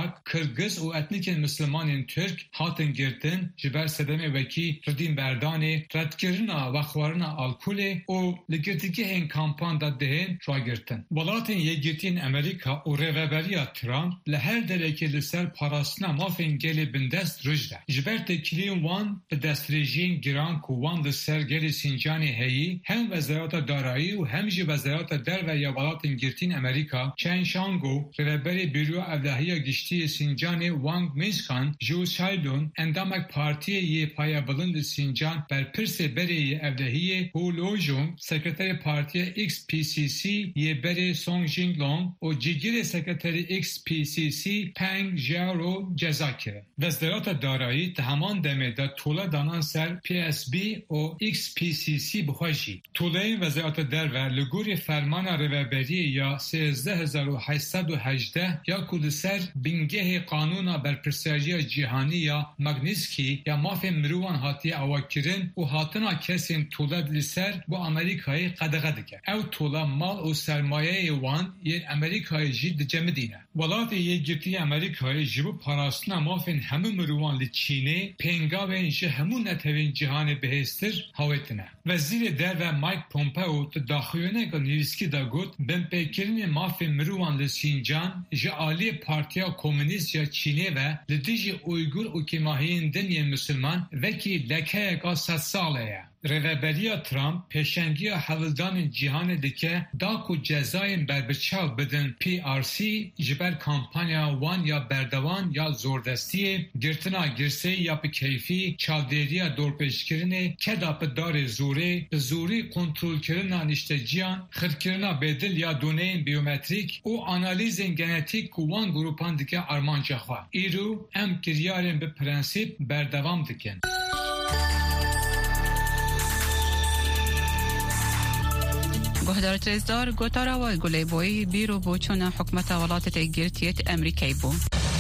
Speaker 14: Kırgız و etnikên Müslümanên Türk hatin girtin ji ber sedemê wekî redîn berdanê, redkirina vexwarina alkolê û li girtîgehên kampan da dihên ragirtin. Welatên yekgirtiyên Amerîka û rêveberiya Trump li her derekê li ser parastina mafên gelê bindest rij de. Ji ber têkiliyên wan bi destrêjiyên giran ku wan li ser gelê Sincanê heyî, hem Wezareta Darayî û hem jî Wezareta Derve ya welatên girtiyên Amerîka, Chen Shango, rêveberê Bîroya Evlahiya Giştî Sincanê Wang Minskan, ji Shailon endamek partiyê yê Payebilind li Sincan berpirsê berê yê evlehiyê û Lojong, sekreterê partiya X P C C yê berê Song Jinglong û cîgirê sekreterê X P C C Peng Jiaro ceza kirin. Wezareta Darayî di heman demê de tola danan ser P S B û X P C C bixwe jî. Toleyên Wezareta Derve li gorî fermana rêveberiyê ya sêzdeh hezar û heşt û hejdeh ya ku li ser bingehê Kanûna Berpirseriya Cîhanî ya Magnitsky ya mafên mirovan hatiye awakirin û hatina kesên tola li ser bu Amerîkayê qedexe dike. Ew tola mal û sermayeyê wan yên Amerîkayê jî dicemidîne. Welatê yekgirtiyê Amerîkayê ji bo parastina mafên hemû mirovan li Çînê pêngavên ji hemû netewên cîhanê bihêztir hawêtine. Wezîrê Derve Mike Pompeo di daxuyaneka nivîskî de got binpêkirinê mafên mirovan li Sincan ji aliyê Partiya Komünîst ya Çînê ve li dijî Uygur û kêmahiyên din yên Müslüman vekî lekeyeka sed salê ye. Rêveberiya Trump pêşengiya hevildanên cîhanê dike da ku cezayên berbiçav bidin P R C ji ber kampanya wan ya berdevan ya zordestiyê, girtina girseyî ya bi keyfî, çavdêriya dorpêşkirinê, keda bi darê zorê, bi zorî kontrolkirina nişteciyan, xirkirina bêdil ya doneyên biyometrîk û analîzên genetîk ku wan grupan dike armanca xwe. Îro em kiryarên bi prensîp berdevam dikin.
Speaker 13: گهدار ترزدار گوتارا و گلی بوی بیرو بوچون حکمت ولایت تگیرتیت امریکایی بو.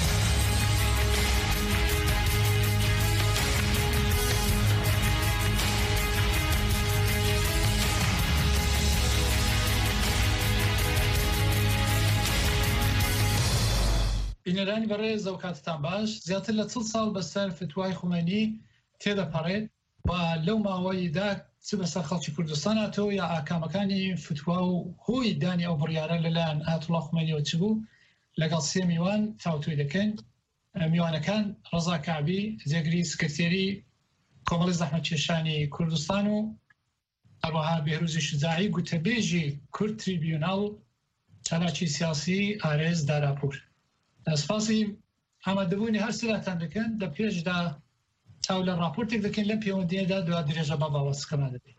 Speaker 15: بینەرانی بەڕێز ئەو کاتتان باش زیاتر لە چل ساڵ بەسەر فتوای خومێنی تێدەپەڕێت و لەو ماوەیەدا چ بەسەر خەڵکی کوردستان هاتەوە یا ئاکامەکانی فتوا و هۆی دانی ئەو بڕیارە لەلایەن ئایەتوڵا خومێنیەوە چ بوو لەگەڵ سێ میوان چاوتۆی دەکەین. میوانەکان ڕەزا کابی جێگری سکرتێری کۆمەڵی زەحمەتکێشانی کوردستان و هەروەها بێهروزی شجاعی گوتەبێژی کورد تریبیوناڵ چالاکی سیاسی ئارێز داراپور. سپاسی ئامادەبوونی هەر سلاتان دەکەن لە پێشدا چاو لە راپۆرتێک دەکەین لە پەیوەندیەدا دوا درێژە بە باوەسکەما دەبێت.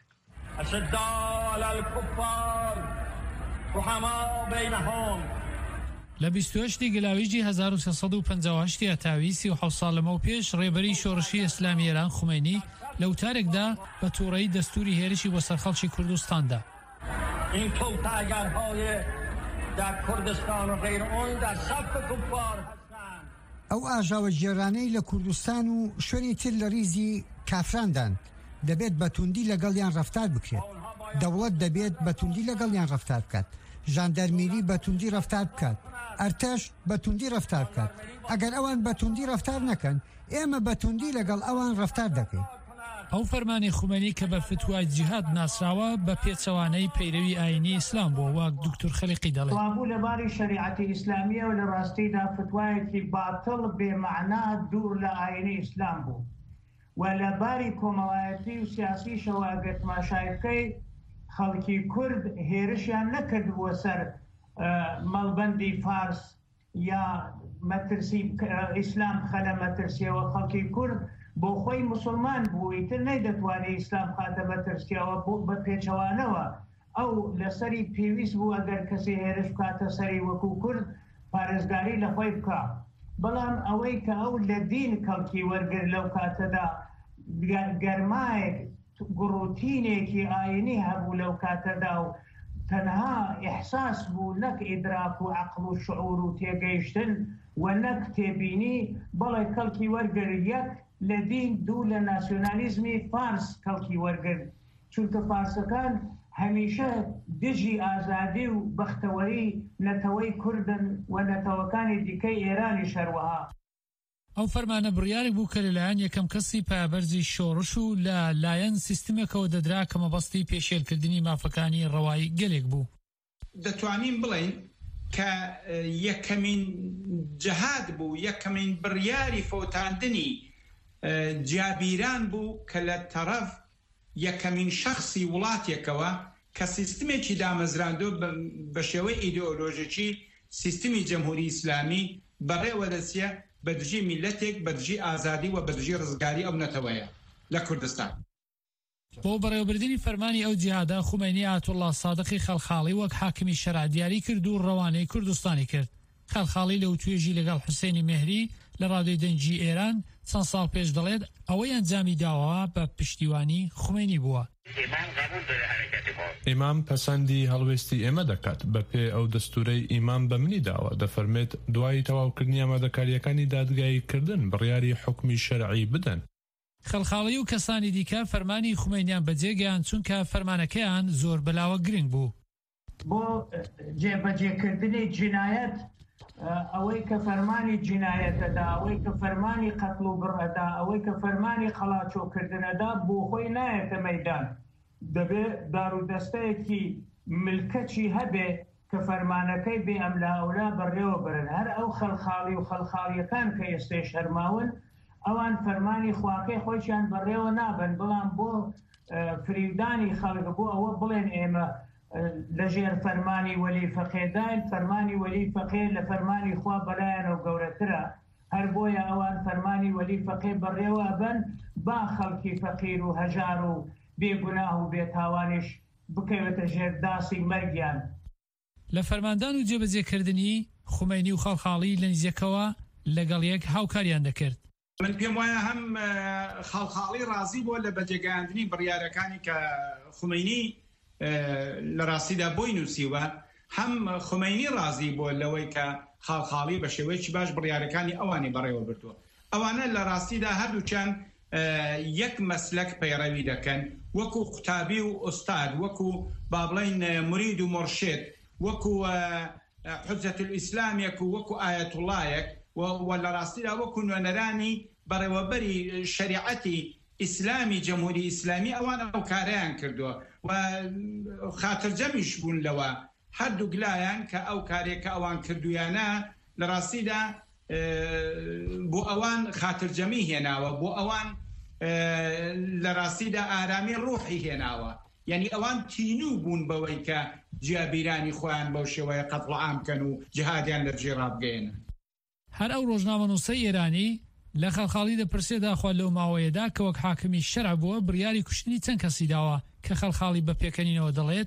Speaker 16: لە بیست و هەشتی گەلاویژی هەزار و سێسەد و پەنجا و هەشت تاوی سی و حەوت ساڵ لەمەو پێش ڕێبەری شۆڕشی ئیسلامی ئێران خومێنی لە وتارێکدا بە تووڕەیی دەستوری هێرشی بۆ سەرخەڵکی کوردستاندا.
Speaker 17: این توطئه‌گرهای در کردستان و غیر آن در صف کفار
Speaker 18: ئەو ئاژاوە جێرانەی لە کوردستان و شوێنی تر لە ریزی کافراندان دەبێت بەتوندی لەگەڵیان ڕەفتار بکرێت. دەوڵەت دەبێت بەتوندی لەگەڵیان ڕەفتار بکات، ژاندەرمیری بەتوندی ڕەفتار بکات، ئەرتەش بەتوندی ڕەفتار بکات. ئەگەر ئەوان بەتوندی ڕەفتار نەکەن ئێمە بەتوندی لەگەڵ ئەوان ڕەفتار دەکەین.
Speaker 16: ئەو فەرمانی خومێنی کە بە فتوای جیهاد ناسراوە بە پێچەوانەی پەیرەوی ئاینی ئیسلام بۆ واک دکتۆر خەلیقی دەڵێت.
Speaker 19: ڕابوو لەباری شریعەتی ئیسلامیە و لە ڕاستیدا فتوایەکی باتڵ بێمەعنا دوور لە ئاینی ئیسلام بوو و لەباری کۆمەڵایەتی و سیاسیشەوە ئەگەر تماشای بکەی خەڵکی کورد هێرشیان نەکردبووە سەر مەڵبەندی فارس یا مەترسی ئیسلام خەلە مەترسیەوە. خەڵکی کورد بۆ خۆی مسلمان بووی تر نەیدەتوانێت ئیسلام خاتە بەترسیەوە بە پێچەوانەوە. ئەو لەسەری پێویست بوو ئەگەر کەسی هێرش بکاتە سەری وەکو کورد پارێزگاری لە خۆی بکە. بەڵام ئەوەی کە ئەو لە دین کەڵکی وەرگر لەو کاتەدا گەرمایەک گڕوتینێکی ئاینی هەبوو لەو کاتەدا و تەنها ئیحساس بوو نەک ئیدراک و عەقڵ و شعور و تێگەیشتن و نەک تێبینی. بەڵێ کەڵکی وەرگر یەک لە دین، دوو لە ناسیۆنالیزمی فارس کەڵکی وەرگرت، چونکە فارسەکان هەمیشە دژی ئازادی و بەختەوەری نەتەوەی کوردن و نەتەوەکانی دیکەی ئێرانی شەروەها.
Speaker 16: ئەو فەرمانە بڕیارێک بوو کە لەلایەن یەکەم کەسی پایەبەرزی شۆڕش و لە لایەن سیستمێکەوە دەدرا کە مەبەستی پێشێلکردنی مافەکانی ڕەوایی گەلێک بوو.
Speaker 20: دەتوانین بڵین کە یەکەمین جەهاد بوو، یەکەمین بڕیاری فۆتاندنی جیابیران بوو کە لە تەرەف یەکەمین شەخصی وڵاتێکەوە کە سیستمێکی دامەزراندۆ بە شێوەی ئیدئۆلۆژیکی سیستمی جەمهوری ئیسلامی بەڕێوە دەچێ بەدژی میلەتێک، بەدژی ئازادی و بەدژی ڕزگاری ئەو نەتەوەیە لە کوردستان.
Speaker 16: بۆ بەڕێوەبردننی فەرمانی ئەو جیهادا خومینی ئایەتوڵڵا سادقی خەلخاڵی وەک حاکمی شەرع دیاری کرد و ڕەوانەی کوردستانی کرد. خەلخاڵی لە وتوێژی لەگەڵ حوسێنی مێهری لە ڕادیۆی دەنگی ئێران چەند ساڵ پێش دەڵێت ئەوەی ئەنجامی داوە بە پشتیوانی خومینی بووە.
Speaker 21: ئیمام پەسەندی هەڵوێستی ئێمە دەکات بە پێ ئەو دەستورەی ئیمام بە منی داوە دەفەرمێت دوای تەواوکردنی ئامادەکاریەکانی دادگایی کردن بڕیاری حکمی شەرعی بدەن.
Speaker 16: خەلخاڵی و کەسانی دیکە فەرمانی خومینیان بەجێگەیان چونکە فەرمانەکەیان زۆر بەلاوە گرنگ بوو.
Speaker 19: بۆ جێبەجێکردنی جینایەت ئەوەی کە فەرمانی جینایەتەدا، ئەوەی کە فەرمانی قەتڵ و بڕەدا، ئەوەی کە فەرمانی خەڵاچۆکردنەدا بۆ خۆی نایەتە مەیدان. دەبێت دارودەستەیەکی ملکەچی هەبێ کە فەرمانەکەی بێ ئەملا ئەولا بەڕێوە برن. هەر ئەو خەلخاڵی و خەلخاڵیەکان کە ئێستێ شەرماون ئەوان فەرمانی خواکەی خۆیان بەڕێوە نابن، بەڵام بۆ فریودانی خەڵک بۆ ئەوە بڵێن ئێمە لەژێر فەرمانی وەلی فەقێداین، فەرمانی وەلی فەقێ لە فەرمانی خوا بەلایەنەوە گەورەترە. هەر بۆیە ئەوان فەرمانی وەلی فەقێ بەڕێوە بن با خەڵکی فەقیر و هەژار و بێگوناه و بێتاوانیش بکەوێتە ژێر داسی مەرگیان.
Speaker 16: لە فەرماندان و جێبەجێکردنی خومینی و خەڵخاڵی لە نزیەکەوە لەگەڵ یەک هاوکاریان دەکرد.
Speaker 20: من پێم وایە هەم خەڵخاڵی ڕازی بۆ لە بەجێگەیاندنی بڕیارەکانی کە خومینی لە ڕاستیدا بۆی نووسیوە، هەم خومینی ڕازی بۆ لەوەی کە خەڵخاڵی بە شێوەیەکی باش بڕیارەکانی ئەوانی بەڕێوە بردووە. ئەوانە لە ڕاستیدا هەردووچیان یەک مەسلەک پەیڕەوی دەکەن، وەکو قوتابی و ئوستاد، وەکو با بڵێن مرید و مرشد، وەکو حوجەت الئیسلامیەک و وەکو ئایەتوڵایەک، و لە ڕاستیدا وەکو نوێنەرانی بەڕێوەبەری شەریعەتی ئیسلامی جەمهوری ئیسلامی ئەوان ئەو کارەیان کردووە و خاترجەمیش بوون لەوە هەردوو گلایان کە ئەو کارێکە ئەوان کردویانە لە ڕاستیدا بۆ ئەوان خاترجەمی هێناوە، بۆ ئەوان لە ڕاستیدا ئارامی ڕوحی هێناوە. یعنی ئەوان تینوو بوون بەوەی کە جیابیرانی خۆیان بەو شێوەیە قەتڵ عامکەن و جیهادیان لەبژێ ڕابگەێنن.
Speaker 16: هەر ئەو ڕۆژنامەنووسەی ئێرانی لە خەلخاڵی دەپرسێدا خوا لەو ماوەیەدا کە وەک حاکمی شەرع بووە بڕیاری کوشتنی چەند کەسی داوە کە خەلخاڵی بە پێکەنینەوە دەڵێت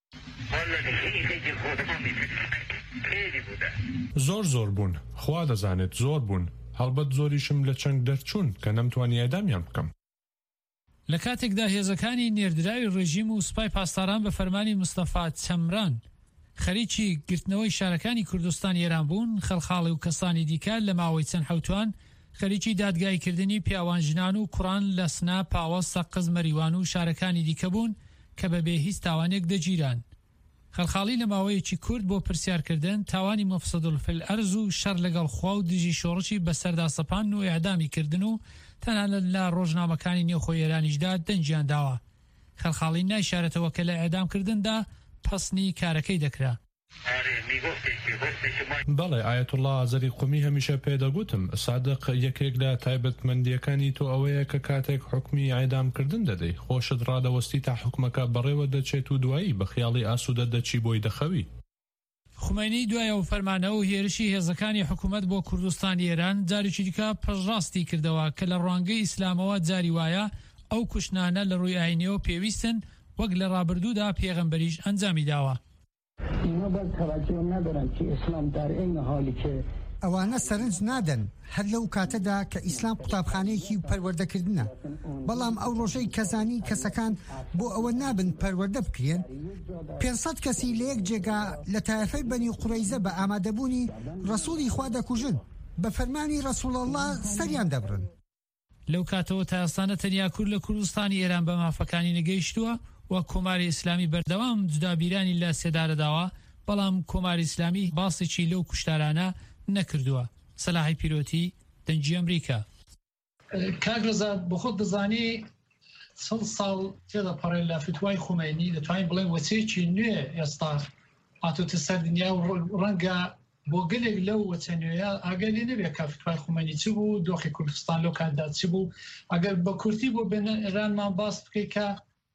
Speaker 21: زۆر زۆر بوون، خوا دەزانێت زۆر بوون، هەڵبەت زۆریشم لە چەنگ دەرچوون کە نەمتوانی ئەدامیان بکەم.
Speaker 16: لە کاتێکدا هێزەکانی نێردراوی ڕێژیم و سوپای پاسداران بە فەرمانی مستەفا چەمران خەریکی گرتنەوەی شارەکانی کوردستان ئێران بوون، خەلخاڵی و کەسانی دیکە لە ماوەی چەند حوتوان خەریکی دادگایکردنی پیاوان ژنان و کوڕان لە سنا، پاوە، سەقز، مەریوان و شارەکانی دیکە بوون کە بەبێ هیچ تاوانێک دەگیران. خەلخاڵی لە ماوەیەکی کورد بۆ پرسیارکردن تاوانی مەفسەدول فی الئەرض و شەڕ لەگەڵ خوا و دژی شۆڕشی بەسەردا سەپاندن و ئیعدامی کردن و تەنانەت لە ڕۆژنامەکانی نێوخۆی ئێرانیشدا دەنجیان داوە. خەلخاڵی نایشارەتەوە کە لە ئیعدامکردندا پەسنی کارەکەی دەکرا.
Speaker 21: بەڵێ ئایەتوڵڵا ئازەری قومی هەمیشە پێدەگوتم سادق یەکێک لە تایبەتمەندیەکانی تۆ ئەوەیە کە کاتێک حکمی ئایدامکردن دەدەی خۆشت ڕادەوەستی تا حکومەکە بەڕێوە دەچێت و دوایی بە خیاڵی ئاسوودە دەچی بۆی دەخەوی.
Speaker 16: خومینی دوایە و فەرمانە و هێرشی هێزەکانی حکوومەت بۆ کوردستانی ئێران جارێکی دیکە پەشڕاستی کردەوە کە لە ڕوانگەی ئیسلامەوە جاری وایە ئەو کوشتانە لە ڕووی ئاینیەوە پێویستن وەک لە ڕابردوودا پێغەمبەریش ئەنجامی داوە.
Speaker 22: اینا باید توجه ندارن که اسلام در این حالی که
Speaker 18: ئەوانە سەرنج نادەن هەر لەو کاتەدا کە ئیسلام قوتابخانەیەکی پەروەردەکردنە، بەڵام ئەو ڕۆژەی کەزانی کەسەکان بۆ ئەوە نابن پەروەردە بکرێن. پێنج کەسی لە یەک جێگا لە تایفەی بەنی قوڕەیزە بە ئامادەبوونی ڕەسووڵی خوا دەکوژن، بە فەرمانی ڕەسوول الله سەریان دەبرن.
Speaker 16: لەو کاتەوە تا ئێستانە تەنیا کورد لە کوردستانی ئێران بە مافەکانی نەگەیشتووە و کۆماری ئیسلامی بەردەوام جودابیرانی لە سێدارەداوە، بەڵام کۆماری ئیسلامی باسێکی لەو کوشتارانە نەکردووە. سەلاحی پیرۆتی دەنگی ئەمریکا.
Speaker 15: کاگرزە بۆ خۆت دەزانی چەند ساڵ تێدا پەڕێت لە فتوای خومینی دەتوانین بڵێن وەچەیەکی نوێ ئێستا هاتووتە سەر دنیا و ڕەنگە بۆ گەلێک لەو وەچە نوێیە ئاگەر لێ نەبێت کە فتوای خومینی چ بوو، دۆخی کوردستان لەو کاتدا چ بوو، ئەگەر بە کورتی بۆ بێنەرانمان باس بکەیت کە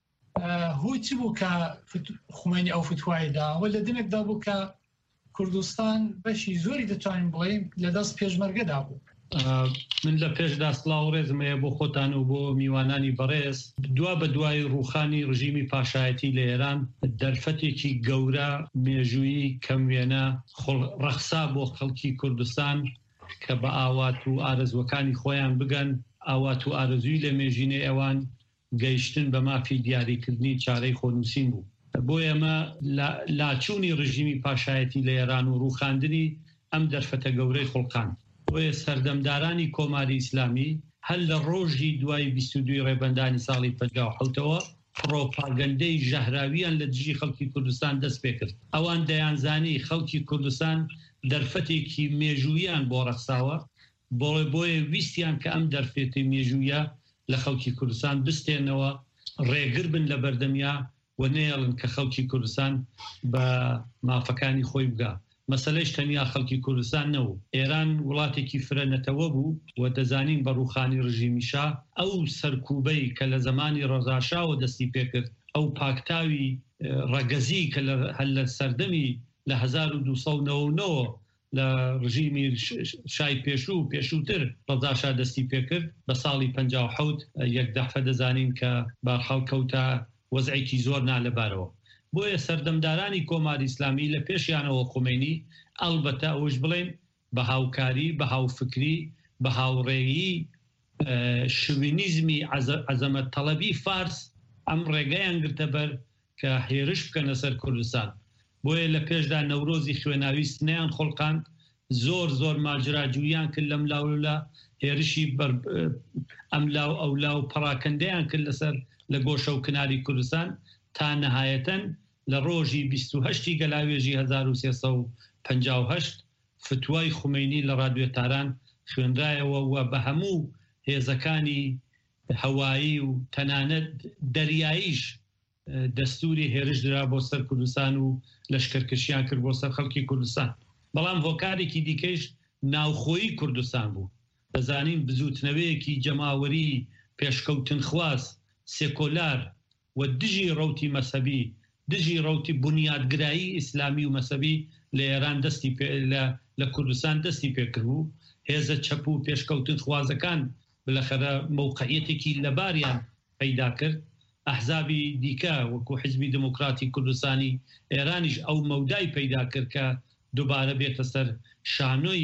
Speaker 15: هۆی چ بوو کە خومینی ئەو فتوایدا وە لە دنێکدا بوو کە کوردستان بەشی زۆری دەتوانین بڵێین لە دەست پێشمەرگەدا بوو.
Speaker 1: من لە پێشدا سڵاو ڕێزمەیە بۆ خۆتان و بۆ میوانانی بەڕێز. دوا بە دوای ڕوخانی ڕژیمی پاشایەتی لە ئێران دەرفەتێکی گەورە مێژووی کەموێنە ڕەخسا بۆ خەڵکی کوردستان کە بە ئاوات و ئارەزوەکانی خۆیان بگەن، ئاوات و ئارەزووی لە مێژینە ئێوان گەیشتن بە مافی دیاریکردنی چارەی خۆنووسین بوو. بۆ ئێمە لاچوونی ڕژیمی پاشایەتی لە ئێران و ڕوخاندنی ئەم دەرفەتە گەورەی خۆڵقان بۆیە سەردەمدارانی کۆماری ئیسلامی هەل لە ڕۆژی دوای بیست و دوو ڕێبەندانی ساڵی پەنجاو و حەوتەوە پڕۆپاگەندەی ژەهراویان لە دژی خەڵکی کوردستان دەست پێ کرد. ئەوان دەیانزانی خەڵکی کوردستان دەرفەتێکی مێژوویان بۆ ڕەخساوە، بۆڵێ بۆیە ویستیان کە ئەم دەرفێتی مێژوویە لە خەڵکی کوردستان بستێنەوە، ڕێگر بن لە بەردەمیا و نێڵن کە خەڵکی کوردستان بە مافەکانی خۆی بگا. مەسەلەش تەنیا خەڵکی کوردستان نەبوو. ئێران وڵاتێکی فرەنەتەوە بوو و دەزانین بە ڕوخانی ڕژیمیشا ئەو سەرکوبەی کە لە زمانی ڕەزاشاوە دەستی پێکرد، ئەو پاکتاوی ڕەگەزی کە هەل لە سەردەمی لە هەزار و دووسەد و نۆ و نۆ لە ڕژیمی شای پێشوو پێشووتر ڕەزاشا دەستی پێکرد بە ساڵی پەنجاو و حەوت یەک دەفە دەزانین کە بارحاڵ کەوتە وەزعێکی زۆر نالەبارەوە. بۆیە سەردەمدارانی کۆماری ئیسلامی لە پێشیانەوە خومینی ئەلبەتە ئەوش بڵێن بە هاوکاری، بە هاوفکری، بە هاوڕێیی شوینیزمی عەزەمەت تەڵەبی فارس ئەم ڕێگەیان گرتە بەر کە هێرش بکەنە سەر کوردستان. بۆیە لە پێشدا نەورۆزی خوێناوی سنەیان خۆڵقاند، زۆر زۆر ماجراجویان کرد لەم لاولە، هێرشی ئەملاو ئەولا و پەراکەندەیان کرد لەسەر لە گۆشە و کناری کوردستان تا نەهایەتەن لە ڕۆژی بیست و هەشتی گەلاوێژی هەزار و سێسەد و پەنجاو و هەشت فتوای خومینی لە ڕادیۆتاران خوێنرایەوە و بە هەموو هێزەکانی هەوایی و تەنانەت دەریاییش دەستوری هێرش درا بۆ سەر کوردستان و لەشکەرکشیان کرد بۆ سەر خەڵکی کوردستان. بەڵام هۆکارێکی دیکەش ناوخۆیی کوردستان بوو. دەزانین بزوتنەوەیەکی جەماوەری پێشکەوتن خواست سێکۆلار و دژی ڕوتی مەسەبی، دژی ڕوتی بنیادگرایی ئیسلامی و مەسەبی لە ئێران دەستی لە کوردستان دەستی پێکرد بوو. هێزە چەپ و پێشکەوتن خوازەکان بلەخەرە موقعیەتێکی لەباریان پەیدا کرد. ئەحزابی دیکە وەکو حیزبی دموکراتی کوردستانی ئێرانیش ئەو مەودای پەیدا کرد کە دووبارە بێتە سەر شانۆی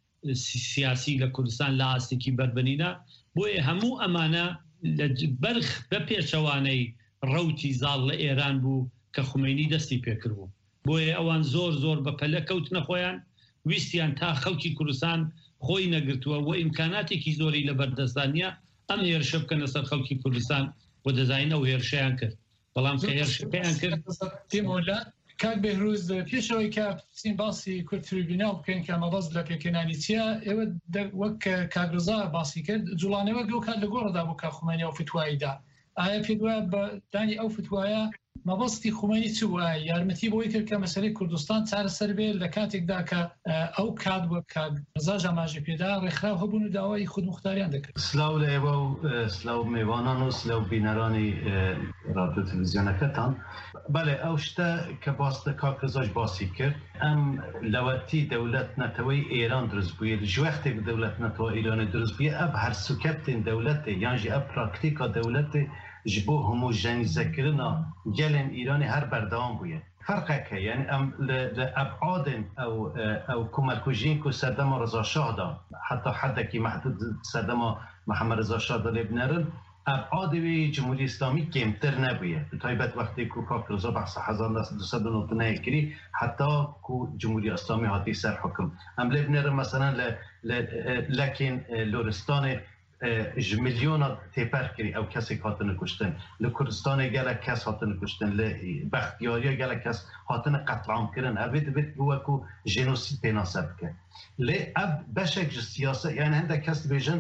Speaker 1: سیاسی لە کوردستان لە ئاستێکی بربەنینە. بۆیە هەموو ئەمانە بەرخ بە پێچەوانەی ڕوتی زاڵ لە ئێران بوو کە خومینی دەستی پێکرد بوو. بۆیە ئەوان زۆر زۆر بە پەلە کەوتنە خۆیان، ویستیان تا خەڵکی کوردستان خۆی نەگرتووە و ئیمکاناتێکی زۆری لە بەردەستانیە ئەم هێرشە بکەنە سەر خەڵکی کوردستان و دەزانین ئەو هێرشەیان کرد. بەڵام کە هێرشەکەیان کرد
Speaker 15: تێمۆلا کاک بێهروز پێشەوەی کە چین باسی کورد تریبیونال بکەین کە مەبەست لە پێکەنانی چیە، ئێوە وەک کاگرزا باسی کرد جوڵانەوە گەو کات لە گۆڕەدا بوو کە خومینی ئەو فتواییدا. ئایا پێت وایە بە دانی ئەو فتوایە مەبەستی خومینی چ بووە؟ یارمەتی بۆی کرد کە مەسەلەی کوردستان چارەسەر بێت لە کاتێکدا کە ئەو کات وەک کاگرزا ئاماژە پێدا ڕێکخراو هەبوون و داوای خودموختاریان دەکرد.
Speaker 4: سلااو لە ئێوە و سلااو میوانان و سلااو بینەرانی رادیۆ تەلەڤیزیۆنەکەتان. بەڵێ ئەو شتە کە باستە کاگرزاش باسی کرد ئەم لەوەتی دەولەت نەتەوەی ئێران دروست بووە لە ژوەختێک دەولەت نەتەوە ئێرانی دروست بووە ئەب هەرسوکەتین دەولەتێ یانجی ئەب پراکتیکا دەولەتێ ji bo homojenîzekirina gelên Îranê her berdewam bûye. Ferqeke yani em li ebadên ew ew komerkujiyên ku serdema Reza Şah da heta hedekî mehdûd serdema Mihemed Reza Şah da lê binerin ebadê wê Cumhuriyê İslamî kêmtir nebûye. Bi taybet wextê ku Kak Reza behsa hezar du sed û notneyê kirî heta ku Cumhuriyê İslamî hatî ser hukm. Em lê binerin mesela li lekên Loristanê میلیۆنە تێپەر کردی ئەو کەسێک هاتنە کوشتن لە کوردستانی گەلە کەس هاتنە کوشتن لە بەختیاریە گەلە کەس هاتنە قەتڵامکردن ئەبێ دەبێت وەکو ژێنۆسید پێناسە بکە لێ ئەب بەشێک ji سیاسە یعنی هەندێک کەس دەبێژن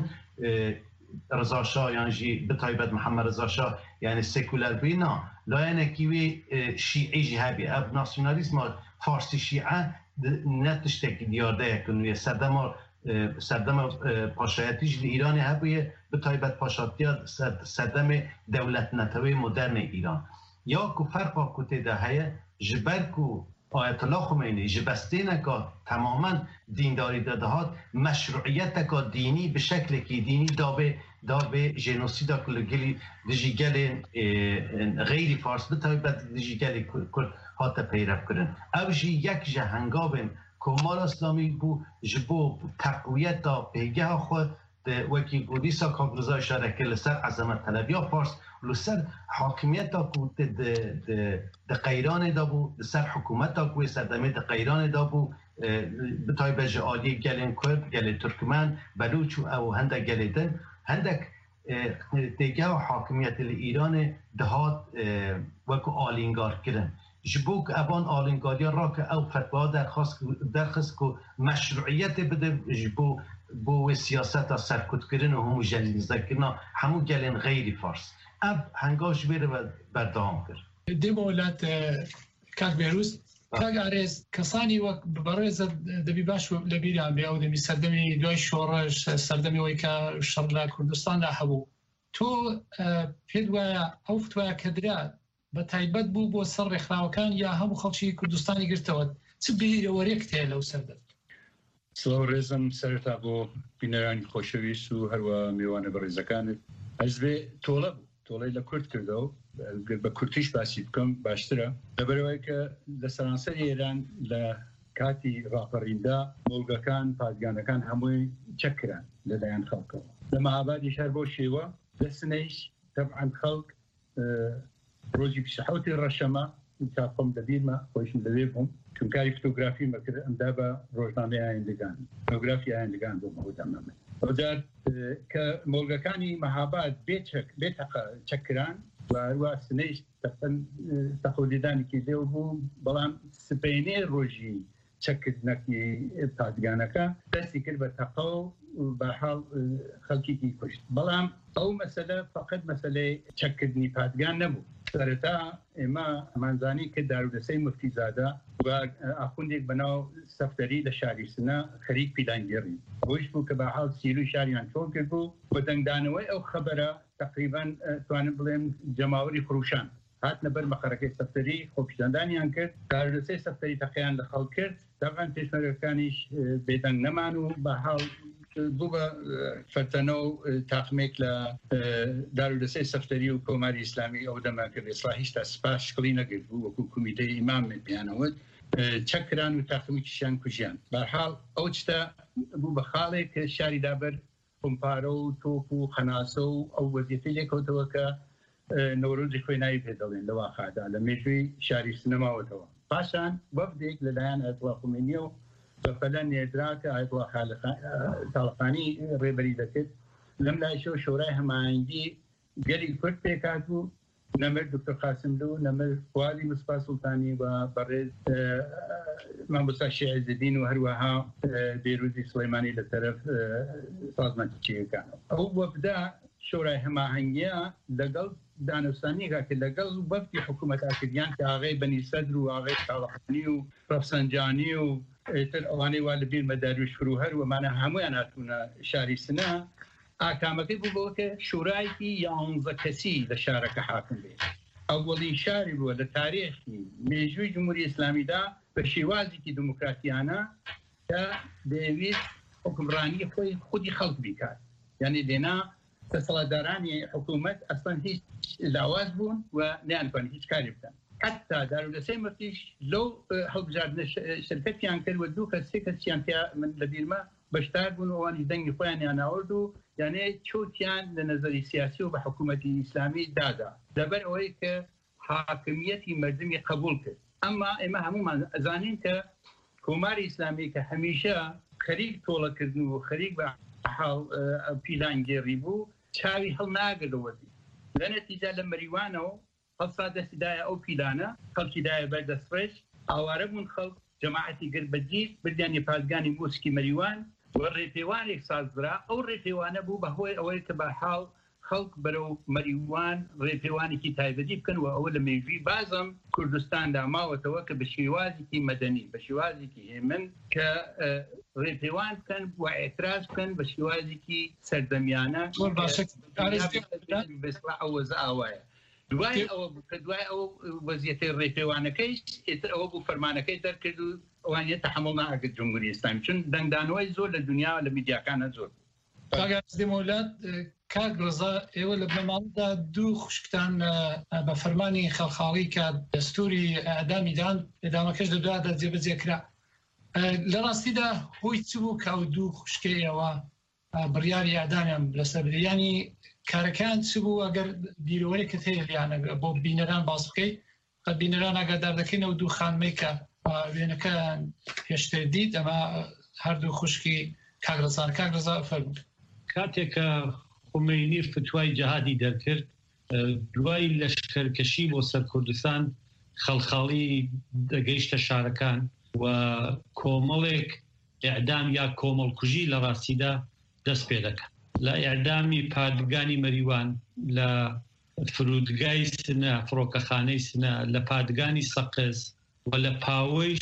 Speaker 4: رضا شاه یان جی بتایبەت محەممەد رضا شاه یعنی سێکولەر بووینا لایەنێکی وێ شیعی جی هەبێ ئەب ناسیۆنالیزما فارسی شیعە نە تشتێکی دیاردەیەکن وێ سەردەما سەردەمە پاشایەتیش لە ئیرانی هەبوویە بتایبەت پاشاتیا سەردەمێ دەولەتنەتەوەی مۆدەرنی ئیران یا کو فەرقا کو تێدا هەیە ji ber ku Ayetullah Xomeyni ji bestêneka temamen dîndarî de dihat meşruiyeteka dînî bi şeklekî dînî dabê dabê jenosîda ku li gelî di jî gelên xeyrî fars bi taybet di jî gelê Kurd hate peyrevkirin. Ev jî yek ji hengavên Komara İslamî bû ji bo teqwiyeta pêgeha xwe wekî godîsa Kakrza îşare kir li ser ezemet televiya fars li ser hakimiyeta ku di qeyranê da bû li ser hikûmeta ku ê serdemê di qeyranê da bû bi taybet ji aliyê gelên Kurd gelê Türkmen Belûç û ew hindek gelê din hindek têgeha hakimiyetê li Îranê dihat wekû alîngar kirin ji bo ku evan alîngariya rake ew fetwa derxist ku meşruiyetê bide ji bo بۆ وێ سیاسەتا سەرکوتکردن و هۆموژەنیزەکردنا هەموو gelên غەیری فارس ئەب هەنگاو ji وێ بەردەوام کرد
Speaker 15: دێ بۆ وڵات کاک بێروس کاک ئارێز کەسانی وەک بەڕێزە دەبی باش لە بیریان بێ ئەو دەبی سەردەمی دوای شۆڕەش سەردەمیەوەی کە شەڕ لە کوردستاندا هەبوو تۆ پێت وایە ئەو فتوایە کە درا بە تایبەت بوو بۆ سەر ڕێکخراوەکان یا هەموو خەڵکی کوردستانی گرتەوە چ بیرەوەرێک تەیە لەو سەردەم
Speaker 3: سڵاو ڕێزم سەرتا بۆ بینەرانی خۆشەویست و هەروە میوانە بەڕێزەکانت ئەس بێ تۆڵە بوو تۆڵەی لە کورد کردەوە بە کورتیش باسی بکەم باشترە لەبەرەوەی کە لە سەرانسەر ئێران لە کاتی ڕاپەڕیندا مۆڵگەکان پادگانەکان هەمووی چەکران لەلایەن خەڵکەوە لە مەهابادیش هەر بۆ شێوە لە سنەیش تەبعەن خەڵک ڕۆژی پیشەحەوتی ڕەشەمە تاقم دەبیرمە خۆشم دەوێ بووم چونکاری فتۆگرافی مەکرد ئەمدا بە ڕۆژنامەی ئایندەکان فۆتۆگرافی ئایندەکان بۆ مەودەمەمە ئەوجار کە مۆڵگەکانی مەهاباد بێتەقە چەکران و هەروە سنەیش تەقۆلیدانێکی لێو بوو بەڵام سبەینێ ڕۆژی چەکردنەکی پادگانەکە دەستی کرد بە تەقە و بەحاڵ خەڵکیکی کوشت بەڵام ئەو مەسەلە فقط مەسەلەی چەکردنی پادگان نەبوو سەرەتا ئێمە ئەمانزانی کە دارودەسەی مفتیزادە و ئاخوندێک بەناو سەفتەری لە شاری سنە خەریک پیلانگەڕی ئەوش بوو کە بەحاڵ سیروی شاریان چۆن کرد بوو بۆ دەنگدانەوەی ئەو خەبەرە تقریبان توانم بڵێم جەماوەری خروشان هات لەبەر مەخەرەکەی سەفتەری خۆپیشاندانیان کرد دارودەسەی سەفتەری تەقییان لە خەڵک کرد دەبان پێشمەرگەکانیش بێدەنگ نەمان و بەحاڵ بوو بە فەرتەنە و تاقمێک لە دارودەسەی سەفتەری و کۆماری ئیسلامی ئەو دەما کرد ئێسڵاهیش تا سپاش شکڵی نەگرت بوو وەکو کومیتەی ئیمام پێیانەوت چەکران و تاقمیکیشیان کوژیان بەرحاڵ ئەو چتە بوو بە خاڵێک کە شاری دابەر کۆمپارە و تۆپ و خەناسە و ئەو وەزیفەی لێکەوتەوە کە نەورۆزی خوێنایی پێ دەڵێن لەوا خادا لە مێژووی شاری سنەماوەتەوە پاشان وەفدێک لەلایەن ئایەتوڵا خۆمینیە و بەفەلە نێدراکە ئایەتوڵا تاڵقانی ڕێبەری دەکرد لەم لایشەوە شۆرای هەماهەنگی گەلی کورد پێکات بوو نەمر دکتۆر قاسملو نەمر فوادی مصباح سوڵتانی و بەڕێز مامۆستا شێعزدین و هەروەها بێروزی سلەیمانی لە تەرەف سازمانتیچیەکانەوە ئەو وەفدا شۆرای هەماهەنگیە لەگەڵ دانوستانیەکە کە لەگەڵ وەفدی حکوومەتاکردیان کە ئاغای بەنی سەدر و ئاغای تاڵقانی و ڕەفسەنجانی و تر ئەوانەی وا لەبیر مەداروش فروهەر ومانە هەمویان هاتوونە شاری سنە ئاکامەکەی بوو بەوە کە شورایەکی یانزە کەسی لە شارەکە حاکم بێت ئەوڵی شاری بووە لە تاریخی مێژووی جمهوری ئیسلامیدا بە شێوازێکی دموکراتیانە کە دەیەوێت حکمڕانی خۆی خودی خەڵک بیکات یعنی دێنا دەسەڵاتدارانی حکوومەت ئەسڵەن هیچ لاواز بوون و نەیانتوانی هیچ کاری بکەن حتا دارودەسەی مفتیش لەو هەڵبژاردنە شرکەتیان کرد و دوو کەس سێ کەسیان من لە بیرمە بەشدار بوون ئەوانی دەنگی خۆیان ئاورد و یانێ چوتیان لە نەزەری سیاسی و بە حکوومەتی ئیسلامی دادا لەبەر ئەوەی کە حاکمیەتی مردمی قبول کرد ئەمما ئێمە هەمومان ئەزانین کە کۆماری ئیسلامی کە هەمیشە خەریک تۆڵەکردن و خەریک بە حاڵ پیلان گێڕی بوو چاوی هەڵ ناگرەوەدی لە نەتیجە لە مەریوانەوە هەڵسا دەستیدایە ئەو پیلانە خەڵکیدایە بەردەستڕێژ ئاوارە بوون خەڵک جەماعەتی گربەجیر بردیانی پازگانی موسکی مەریوان وە ڕێپێوانێک سازبرا ئەو ڕێپێوانە بوو بەهۆی ئەوەی کە بە حاڵ خەڵک بەرەو مەریوان ڕێپێوانێکی تایبەتی بکەن و ئەوە لە مێژووی بازم کوردستاندا ماوەتەوە کە بە شێوازێکی مەدەنی بە شێوازێکی هێمن کە ڕێپێوان بکەن و ئێتراز بکەن بە شێوازێکی سەردەمیانە ئەوەزە ئاوایە دوای ئەوە کە دوای ئەو وەزیەتی ڕێپێوانەکەی ئێتر ئەوە بوو فەرمانەکەی دەرکرد و ئەوانە تەحمڵ ناکرد جمهوری ئیسلامی چون دەنگدانەوەی زۆر لە دنیا لە میدیاکانە زۆر
Speaker 15: دەمەولات کاک ڕزا ئێوە لە بنەماڵدا دوو خوشکتان بە فەرمانی خەڵخاڵی کە دەستوری ئەدامیدان ئێدامەکەش دەدواتە جێبەجێکرا لە ڕاستیدا هۆی چ بوو کە ئەو دوو خوشکەیەوە بڕیاری ئەدامیان لەسەر بریانی کارەکان چ بوو ئەگەر بیرۆوەیەکت هەیە لیانە بۆ بینەران باس بکەیت قە بینەران ئاگادار دەکەینەوە دوو خانمەی کە وێنەکە پێشتر دیت ئەمە هەردوو خوشکی کاک ڕزان کاک ڕزا فەرموو
Speaker 1: کاتێکە خومینی فتوای جەهادی دەرکرد دوای لەشکەرکەشی بۆ سەر کوردستان خەڵخاڵی دەگەیشتە شارەکان و کۆمەڵێک ئیعدام یا کۆمەڵکوژی لە ڕاستیدا دەست پێ دەکەن لە ئیعدامی پادگانی مەریوان لە فرودگای سنە فڕۆکەخانەی سنە لە پادگانی سەقز و لە پاوەیش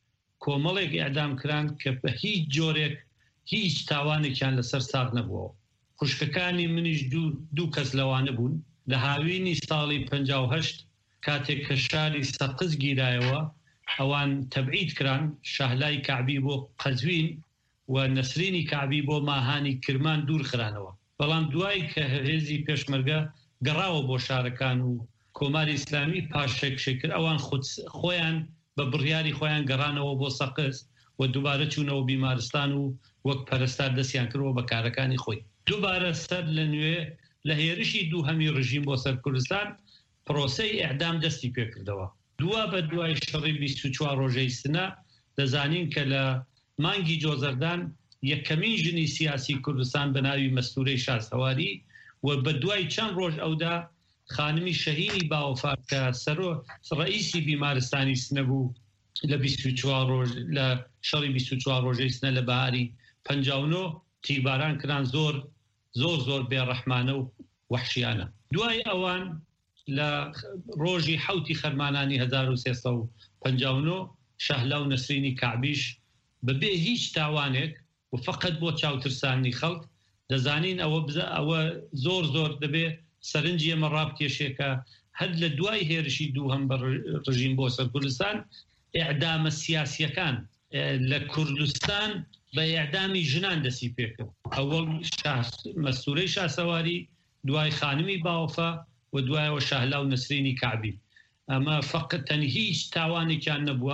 Speaker 1: کۆمەڵێک ئیعدام کران کە بە هیچ جۆرێک هیچ تاوانێکیان لەسەر ساغ نەبووە خوشکەکانی منیش دوو کەس لەوانە بوون لە هاوینی ساڵی پەنجا و هەشت کاتێک کە شاری سەقز گیرایەوە ئەوان تەبعید کران شەهلای کەعبی بۆ قەزوین و نەسرینی کەعبی بۆ ماهانی کرمان دوور خرانەوە بەڵام دوای کە هێزی پێشمەرگە گەڕاوە بۆ شارەکان و کۆماری ئیسلامی پاشێکشێ کرد ئەوان خۆیان بە بڕیاری خۆیان گەڕانەوە بۆ سەقز و دووبارە چوونەوە بیمارستان و وەک پەرستار دەستیان کردەوە بە کارەکانی خۆی دووبارە سەر لە نوێ لە هێرشی دوو هەمی ڕژیم بۆ سەر کوردستان پرۆسەی ئیعدام دەستی پێکردەوە دوا بە دوای شەڕی بیست و چوار ڕۆژەی سنە دەزانین کە لە مانگی جۆزەردان یەکەمین ژنی سیاسی کوردستان بە ناوی مەستورەی شاسەواری و بە دوای چەند ڕۆژ ئەودا خانمی شەهینی باوەفا کە سەرۆ ڕئیسی بیمارستانی سنە بوو لە بیست و چوار ڕۆژ لە شەڕی بیست و چوار ڕۆژەی سنە لە بەهاری پەنجا و نۆ تیرباران کران زۆر زۆر زۆر بێڕەحمانە و وەحشیانە دوای ئەوان لە ڕۆژی حوتی خەرمانانی هەزار و سێسەد و پەنجا و نۆ شەهلا و نەسرینی کەعبیش بەبێ هیچ تاوانێک و فقط بۆ چاوترسانی خەڵک دەزانین ئەوە ئەوە زۆر زۆر دەبێ سەرنجی ئەمە ڕابکێشێکە هەر لە دوای هێرشی دوو هەم بە ڕژیم بۆ سەر کوردستان ئیعدامە سیاسیەکان لە کوردستان بە ئیعدامی ژنان دەستی پێکرد ئەوەڵ مەستورەی شاسەواری دوای خانمی باوەفا و دوایەوە شەهلا و نەسرینی کەعبی ئەمە فقط تەنی هیچ تاوانێکیان نەبووە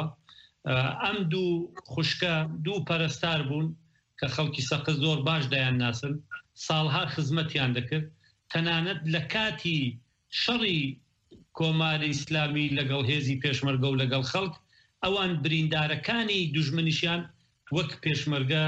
Speaker 1: ئەم دوو خوشکە دوو پەرستار بوون کە خەڵکی سەقز زۆر باش دەیان ناسن ساڵها خزمەتیان دەکرد تەنانەت لە کاتی شەڕی کۆماری ئیسلامی لەگەڵ هێزی پێشمەرگە و لەگەڵ خەڵک ئەوان بریندارەکانی دوژمنیشیان وەک پێشمەرگە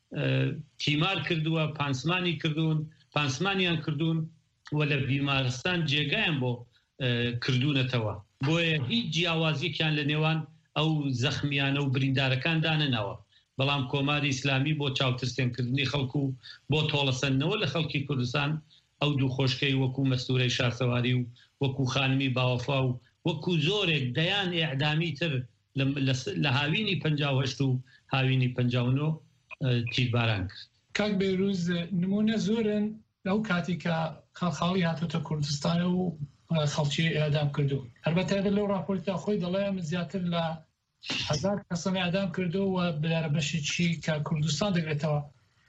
Speaker 1: تیمار کردووە پانسمانی کردوون پانسمانیان کردوون و لە بیمارستان جێگایان بۆ کردوونەتەوە بۆیە هیچ جیاوازیەکیان لە نێوان ئەو زەخمیانە و بریندارەکان دانەناوە بەڵام کۆماری ئیسلامی بۆ چاوترسێنکردنی خەڵکو و بۆ تۆڵەسەندنەوە لە خەڵکی کوردستان ئەو دوو خۆشکەی وەکو مەستورەی شاسەواری و وەکو خانمی باوەفا و وەکو زۆرێک دەیان ئیعدامی تر لە هاوینی پەنجا و هەشت و هاوینی پەنجا و نۆ تیرباران کرد
Speaker 15: کاک بێروز نمونە زۆرن لەو کاتی کە خەڵخاڵی هاتوتە کوردستانە و خەڵکی ئیعدام کردو هەربەتە لەو راپۆرتدا خۆی دەڵێ من زیاتر لە هەزار کەسم ئیعدام کردو و بەلارە بەشی چی کە کوردستان دەگرێتەوە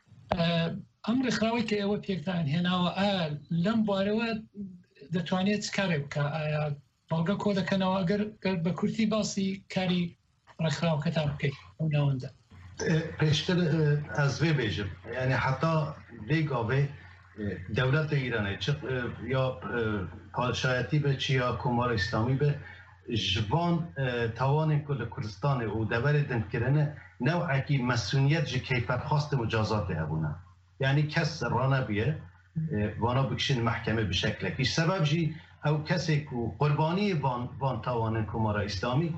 Speaker 15: ئەم ڕێکخراوەی کە ئێوە پێکتان هێناوە ئایا لەم بوارەوە دەتوانێت کارێک بکە ئایا بەڵگە کۆ دەکەنەوە ئەگەر بە کورتی باسی کاری ڕێکخراوەکەتان بکەیت ئەو ناوەندە
Speaker 4: پێشتر ئەس وێ بێژم یعنی حتا بێگاوێ دەولەتە ئیرانە یا پادشایەتی بێ چی یا کۆمارە ئیسلامی بێ جوان تاوانێک لە کوردستانê û deverê dindkirine newekî mesûniyet ji keyferxwastê û cazatê hebûne یعنی کس رانا بیه وانا بکشین محکمه به شکل که سبب جی او کسی که قربانی وان وان تاوان کمارا اسلامی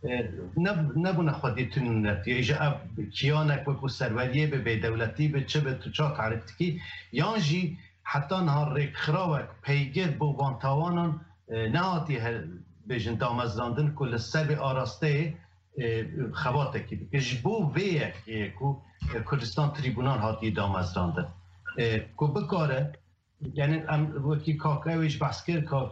Speaker 4: نب نبونه خودی تون نتیجه اب کیانک و سروریه به به دولتی به چه به تو چا تعریف کی یان جی حتی نهار ریک خراوک پیگر بو وان تاوانان نهاتی بجن دامزراندن کل سر به آراسته خواته کی بکش بو ویه که کردستان تریبونال هاتی دامزراندن کو بکاره یعنی ام وکی کاکویش بحث کرد کاک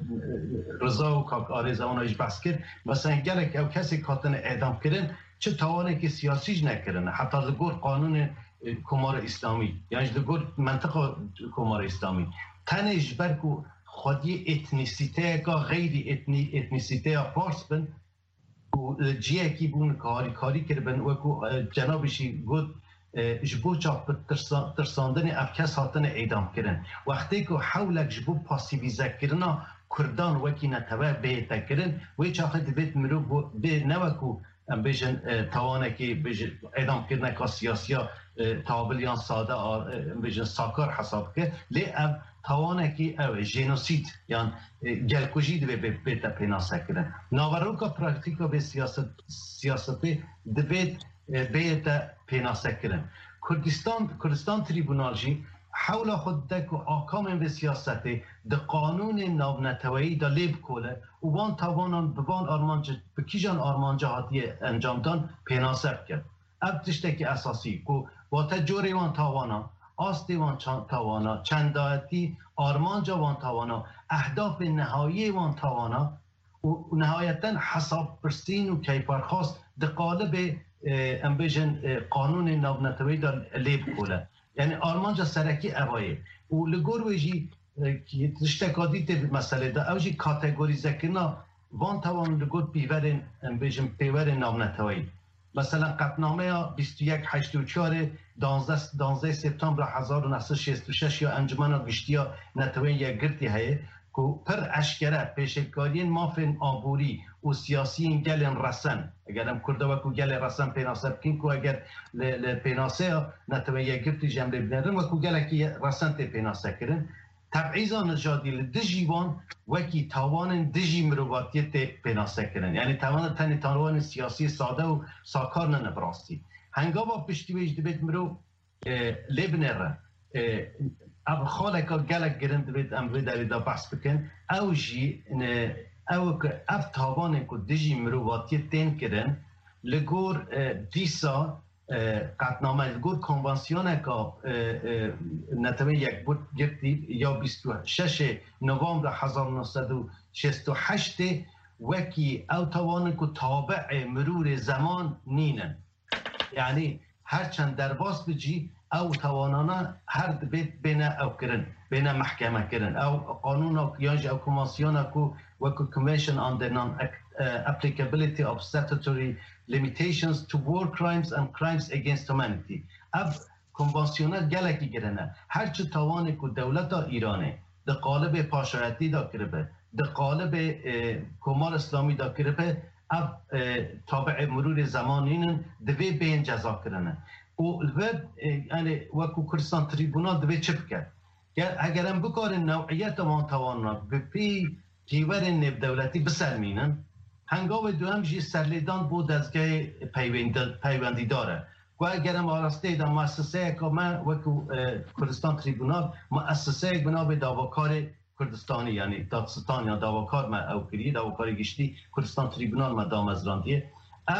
Speaker 4: رضا و کاک آرزا اونایش بحث کرد مثلا گلک او کسی کاتن اعدام کردن چه توانه که سیاسیش نکردن حتی لگور قانون کمار اسلامی یعنی لگور منطقه کمار اسلامی تنش برکو خودی اتنیسیته که غیر اتنی اتنیسیته پارس بن و جیه کی بون کاری کاری کردن وکو جنابشی گفت جبو چاپ ترساندن افکس هاتن اعدام کردن وقتی که حولک جبو پاسیویزه کردن کردان وکی نتوه بیتا کردن وی چاقه دیبت مرو به نوکو بیشن توانه که اعدام کردن که سیاسی ها تابلیان ساده بیشن ساکار حساب که لی اب توانه که او جنوسید یعنی گلکوژی دیبه بیتا پیناسه کردن ناوروکا پراکتیکا به سیاست سیاستی دیبت بیتا پیناسه کردن کردستان کردستان تریبونال جی حول خود دک و آکام و سیاستی د قانون ناونتوایی دا لیب کوله و وان توانان بوان آرمانجا بکیجان آرمانجا هاتی انجام دان پیناسه کرد اب تشتکی اساسی که با تجوری وان توانا آستی وان توانا چندایتی آرمانجا وان توانا اهداف نهایی وان توانا و نهایتا حساب پرسین و کیفرخواست د قالب ام بیشن قانون ناونتوایی دا لیب کوله یعنی آرمانجا سرکی اوایه و لگور ویجی که تشتکادی تی مسئله دا اوجی کاتگوریزه کنا وان توان لگور پیورن ام بیشن پیورن ناونتوایی مثلا قطنامه بیست و یک هشت و چهار دانزده سپتامبر هزار و نهصد و شصت و شش یا انجمن گشتی نتوایی یک گرتی هایه که پر اشکره پیشکاری مافن آبوری و سیاسی گلن رسن اگر هم کرده وکو گل رسن پیناسه بکن که اگر پیناسه نتوانی یک گرتی جمعه بنرن وکو گل که رسن تی پیناسه کرن تبعیضا نجادی لدجیوان وکی تاوان دجی مرواتیت تی پیناسه کرن یعنی تاوان تنی تاوان سیاسی ساده و ساکار ننبراستی هنگاما پشتی ویج دبیت مرو لبنره اب خالک گلک گرند دبیت امروی داری دا بحث بکن او جی او که اف تاوان که دجی مروواتی تین کردن لگور دیسا قطنامه لگور کنوانسیون که نتوه یک بود گرتی یا بیست و شش نوامبر هزار و نهصد و شصت و هشت وکی او تاوان که تابع مرور زمان نینن یعنی هرچند در باس بجی او توانانا هر بیت بین او کرن بین محکمه کرن او قانون یانج او کنوانسیون کو و Convention on the non-applicability of statutory limitations to war crimes and crimes against humanity اب کنوانسیون گلکی گرنه هرچه توانی که دولت ایرانه در قالب پاشایتی دا کربه در قالب کمار اسلامی دا کربه اب تابع مرور زمانین دوی بین جزا کرنه و الوید یعنی وکو کردستان تریبونال دوی چپ کرد اگر هم بکار نوعیت وان توانا به پی پیور نب دولتی بسرمینن هنگام دو هم جی سرلیدان بود دستگاه پیوندی داره و اگر هم آراسته دا مؤسسه که من وکو کردستان تریبونال مؤسسه بنا به داواکار کردستانی یعنی دادستان یا داواکار ما او کری داواکار گشتی کردستان تریبونال ما دامزراندیه اب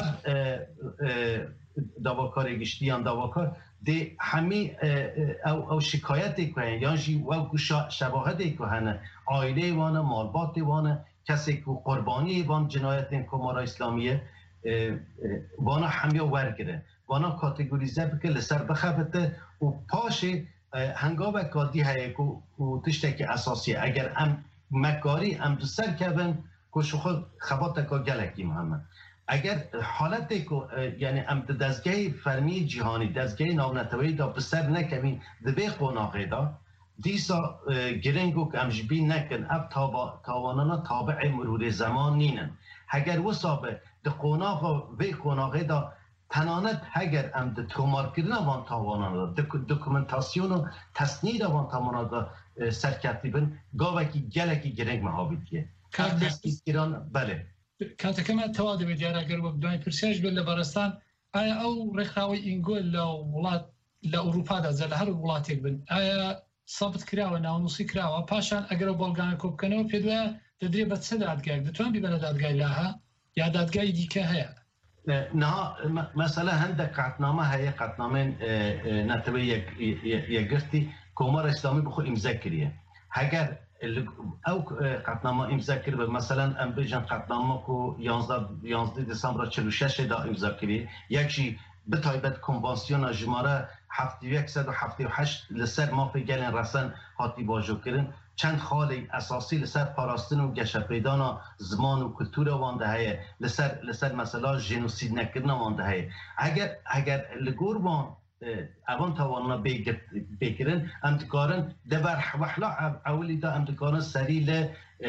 Speaker 4: داواکار گشتی یا داواکار ده همی او, او شکایتی که هن یا جی و شواهدی که هن عائله وانه مالبات وانه کسی که قربانی وان جنایت کمارا اسلامیه وانا همی ورگره وانا کاتگوریزه بکه لسر بخبته و پاش هنگام کادی هایی که تشتکی اساسیه اگر ام مکاری ام دو سر کبن که شخو خبات که گلکی محمد اگر حالتی که یعنی ام دستگاه فرمی جهانی دستگاه ناونتوایی دا بسر نکمین دوی قناقه دا دیسا گرنگو که امجبی نکن اب تاوانانا تابع مرور زمان نینن اگر وصابه ده قناق وی قناقه دا تنانەت هەگەر ئەم تۆمارکردنە وان تاواناندا دوکومنتاسیۆن و تەسنید وان تاواناندا سەرکەتی بن گاوێکی گەلێکی گرنگ مەهاویتیە ایران بەێ
Speaker 15: کاتەکەمە تەوا دەبێت دیارەگەر وەک دوای پرسیاش بێت لە بەرستان ئایا ئەو ڕێکخراوی ئینگۆل لە وڵات لە ئەوروپادا جە لە هەر وڵاتێک بن ئایا سابت کراوە ناونووسی کراوە پاشان ئەگەر بەڵگانە کۆبکەنەوە پێ دوایە دەدرێ بە چه دادگایك دەتوان بی بەە دادگای لاها یا دادگای دیکە هەیە
Speaker 4: نها مەسەلە هەندێک قاتنامە هەیە قاتنامێن نەتەوەی یەکگرتی کۆمەرە ئیسلامی بخۆ ئیمزە کردیە هەگەر ئەو قاتنامە ئیمزە کرد بە مەسەلەن ئەم بێژن قاتنامە و یانزدە دسامبر چهل و شش دا ئیمزە کردی یەکشی بتایبەت کۆنڤانسیۆنە ژمارە هەفتاد و یەک سەد و هەفتاد و هەشت لەسەر مافی گەلێن ڕەسەن هاتی باژۆکردن چەند خاڵی ئەساسی لەسەر پاراستن و گەشەپێدانە زمان و کولتورە واندا هەیە لەسەر لەسەر مەسەلا ژێنۆسید نەکردنە واندا هەیە ئەگەر ئەگەر لە گۆروان ئەوان تاوانە بێکردن ئەم دکارن دەبەر وەحلا ئەولیدا ئەم دکارن سەری لە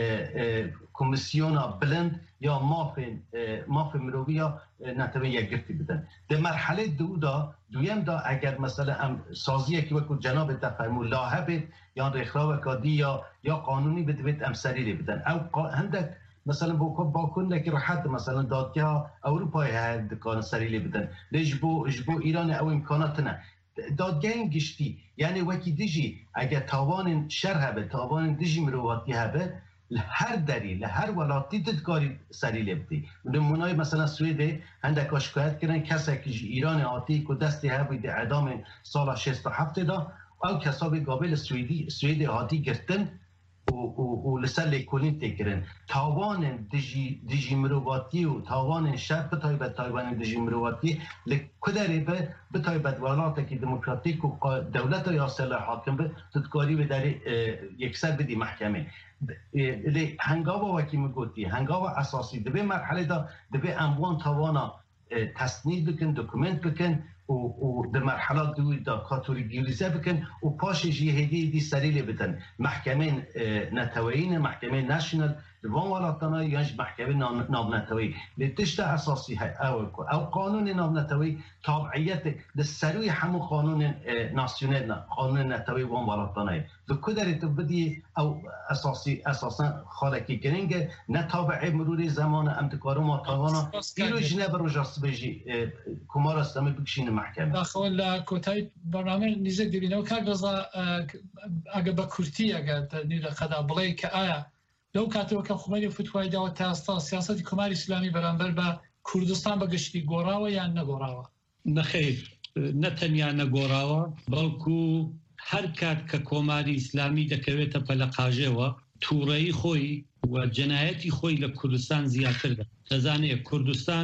Speaker 4: کۆمیسیۆنە بلند یا مافی مرۆڤی یا نەتەوەی یەکگرتی بدەن لە مەرحەلەی دوودا دویەمدا ئەگەر مەسەلە ئەم سازیەکی وەکو جەنابێت دەفەرموو لاهە بێت یان ڕێکخراوێکا دی یا یا قانونی بدەبێت ئەم سەری لێ بدەن ئەو هەندێک مثلا بۆ باکوونێکی ڕەحەت مثلا دادگا ئەوروپای هەیە دکارن سەری لێ بدەن لێش بۆ بۆ ئیران ئەو ئیمکاناتنە دادگایên گشتî yani wekî dijî eger tawanên şer hebe tawanên dijî mirovatî hebe li her derî li her welatî didkarî serî lê bidî nimunayê mesela Swêdê hendek şikayet kirin kesekî ji Îranê hatî ku destê hebû di edamên sala şêst û heftê da ew kesa wê gavê li Swêdî Swêdê hatî girtin û li ser lêkolîn tê kirin tawanên dijî dijî mirovatî û tawanên şer bi taybet tawanên dijî mirovatî li ku derê be bi taybet welatekî demokratîk û dewleta yaser hakim bi didkarî wê derê yekser bidî mehkemê lê hengava wekî min gotî hengava esasî dibê merhelê da dibê em wan tawana tesnîd bikin dokument bikin û di merhela dûî da kategorîze bikin û paşê jî hêdiyê dî serî lê bidin mehkemên neteweyî ne mehkemên national li van welatana yan ji mehkemê navneteweyî lê tişta esasî heye ew ku ew qanûnê navneteweyî tabiyetê li serûyê hemû qanûnên nasyonel ne qanûnên neteweyî wan welatana ye li ku derê tu bidî ew esasî esasen xalekî giring e ne tabiê mirûrê zemana em dikarin wa tawana îro ji ne bi roja sibê jî komara İslamî bikişînin محکمه.
Speaker 15: داخل کوتای برنامه نزدیک دیدیم که رضا اگه با کورتی اگه نیل خدا بلای که آیا لو کاتو که خمینی فتوای داوت تاستا سیاست کماری اسلامی برانبر با کردستان بگشتی گوراوه یا نگوراوه؟
Speaker 1: نخیر نتنیا نگوراوه بلکو هر کات که کماری اسلامی دکویت پلقاجه و توری خوی و جنایتی خوی لکردستان زیادتر ده. تزانه کردستان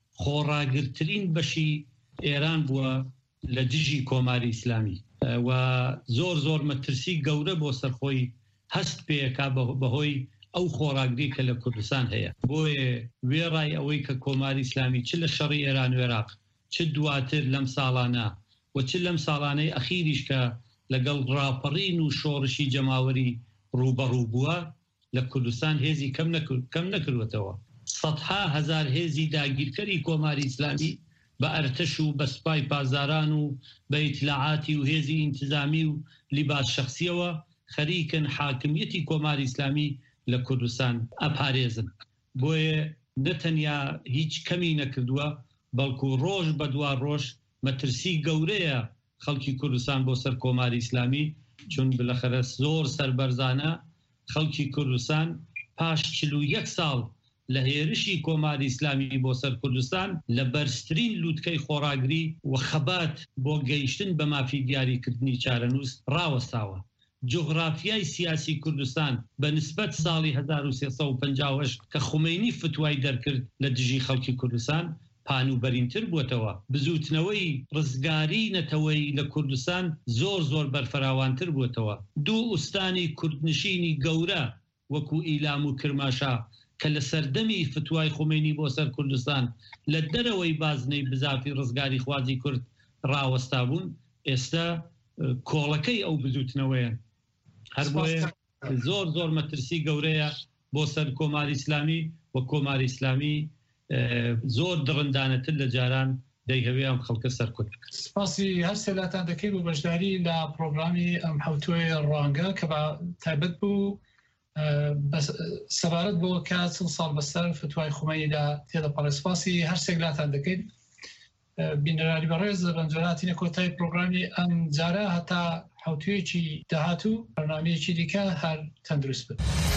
Speaker 1: خوراگرترین بشی ایران بووە لە دژی کۆماری ئیسلامی و زۆر زۆر مەترسی گەورە بۆ سەرخۆی هەست پێیەکا بەهۆی ئەو خۆراگری کە لە کوردستان هەیە بۆیە وێڕای ئەوەی کە کۆماری ئیسلامی چ لە شەڕی ئێران و عێراق چ دواتر لەم ساڵانە و چ لەم ساڵانەی ئەخیریش کە لەگەڵ ڕاپەڕین و شۆڕشی جەماوەری ڕوبەڕوو بووە لە کوردستان هێزی کەم نەکردوێتەوە سەدها هەزار هێزی داگیرکەری کۆماری ئیسلامی بە ئەرتەش و بە سوپای پازاران و بە ئیتلاعاتی و هێزی ئینتیزامی و لیباس شەخسیەوە خەریکن حاکمیەتی کۆماری ئیسلامی لە کوردستان ئەپارێزن بۆیە نەتەنیا هیچ کەمی نەکردووە بەڵکو ڕۆژ بە دوا ڕۆژ مەترسی گەورەیە خەڵکی کوردستان بۆ سەر کۆماری ئیسلامی چون بلەخەرە زۆر سەربەرزانە خەڵکی کوردستان پاش چل و یەک ساڵ لە هێرشی کۆماری ئیسلامی بۆ سەر کوردستان لە بەرزترین لووتکەی خۆراگری و خەبات بۆ گەیشتن بە مافی دیاریکردنی چارەنووس ڕاوەستاوە. جغرافیای سیاسی کوردستان بە نسبەت ساڵی هەزار و سێسەد و پەنجا و هەشت کە خومینی فتوای دەرکرد لە دژی خەڵکی کوردستان پانوبەرینتر بووەتەوە. بزوتنەوەی ڕزگاری نەتەوەی لە کوردستان زۆر زۆر بەرفراوانتر بووەتەوە. دوو ئوستانی کوردنشینی گەورە وەکو ئیلام و کرماشا کە لە سەردەمی فتوای خومینی بۆ سەر کوردستان لە دەرەوەی بازنەی بزافی ڕزگاری خوازی کورد ڕاوەستا بوون ئێستا کۆڵەکەی ئەو بزوتنەوەیە هەر بۆیە زۆر زۆر مەترسی گەورەیە بۆ سەر کۆماری ئیسلامی و کۆماری ئیسلامی زۆر دڕندانەتر لە جاران دەیهەوێ ئەم خەڵکە سەرکوت بکەن.
Speaker 15: سپاسی هەر سێلاتان دەکەین و بەشداری لە پرۆگرامی ئەم حوتوی ڕوانگە کە بە تایبەت بوو سەبارەت بۆ کە چەند ساڵ بەسەر فتوای خومەنیدا تێدەپەڕێ. سپاسی هەر سێگلاتان دەکەین. بینەرانی بەڕێز بەنجۆراتینە کۆتای پرۆگرامی ئەم جارە هەتا حوتویەکی داهاتوو بەرنامەیەکی دیکە هەر تەندروست بن.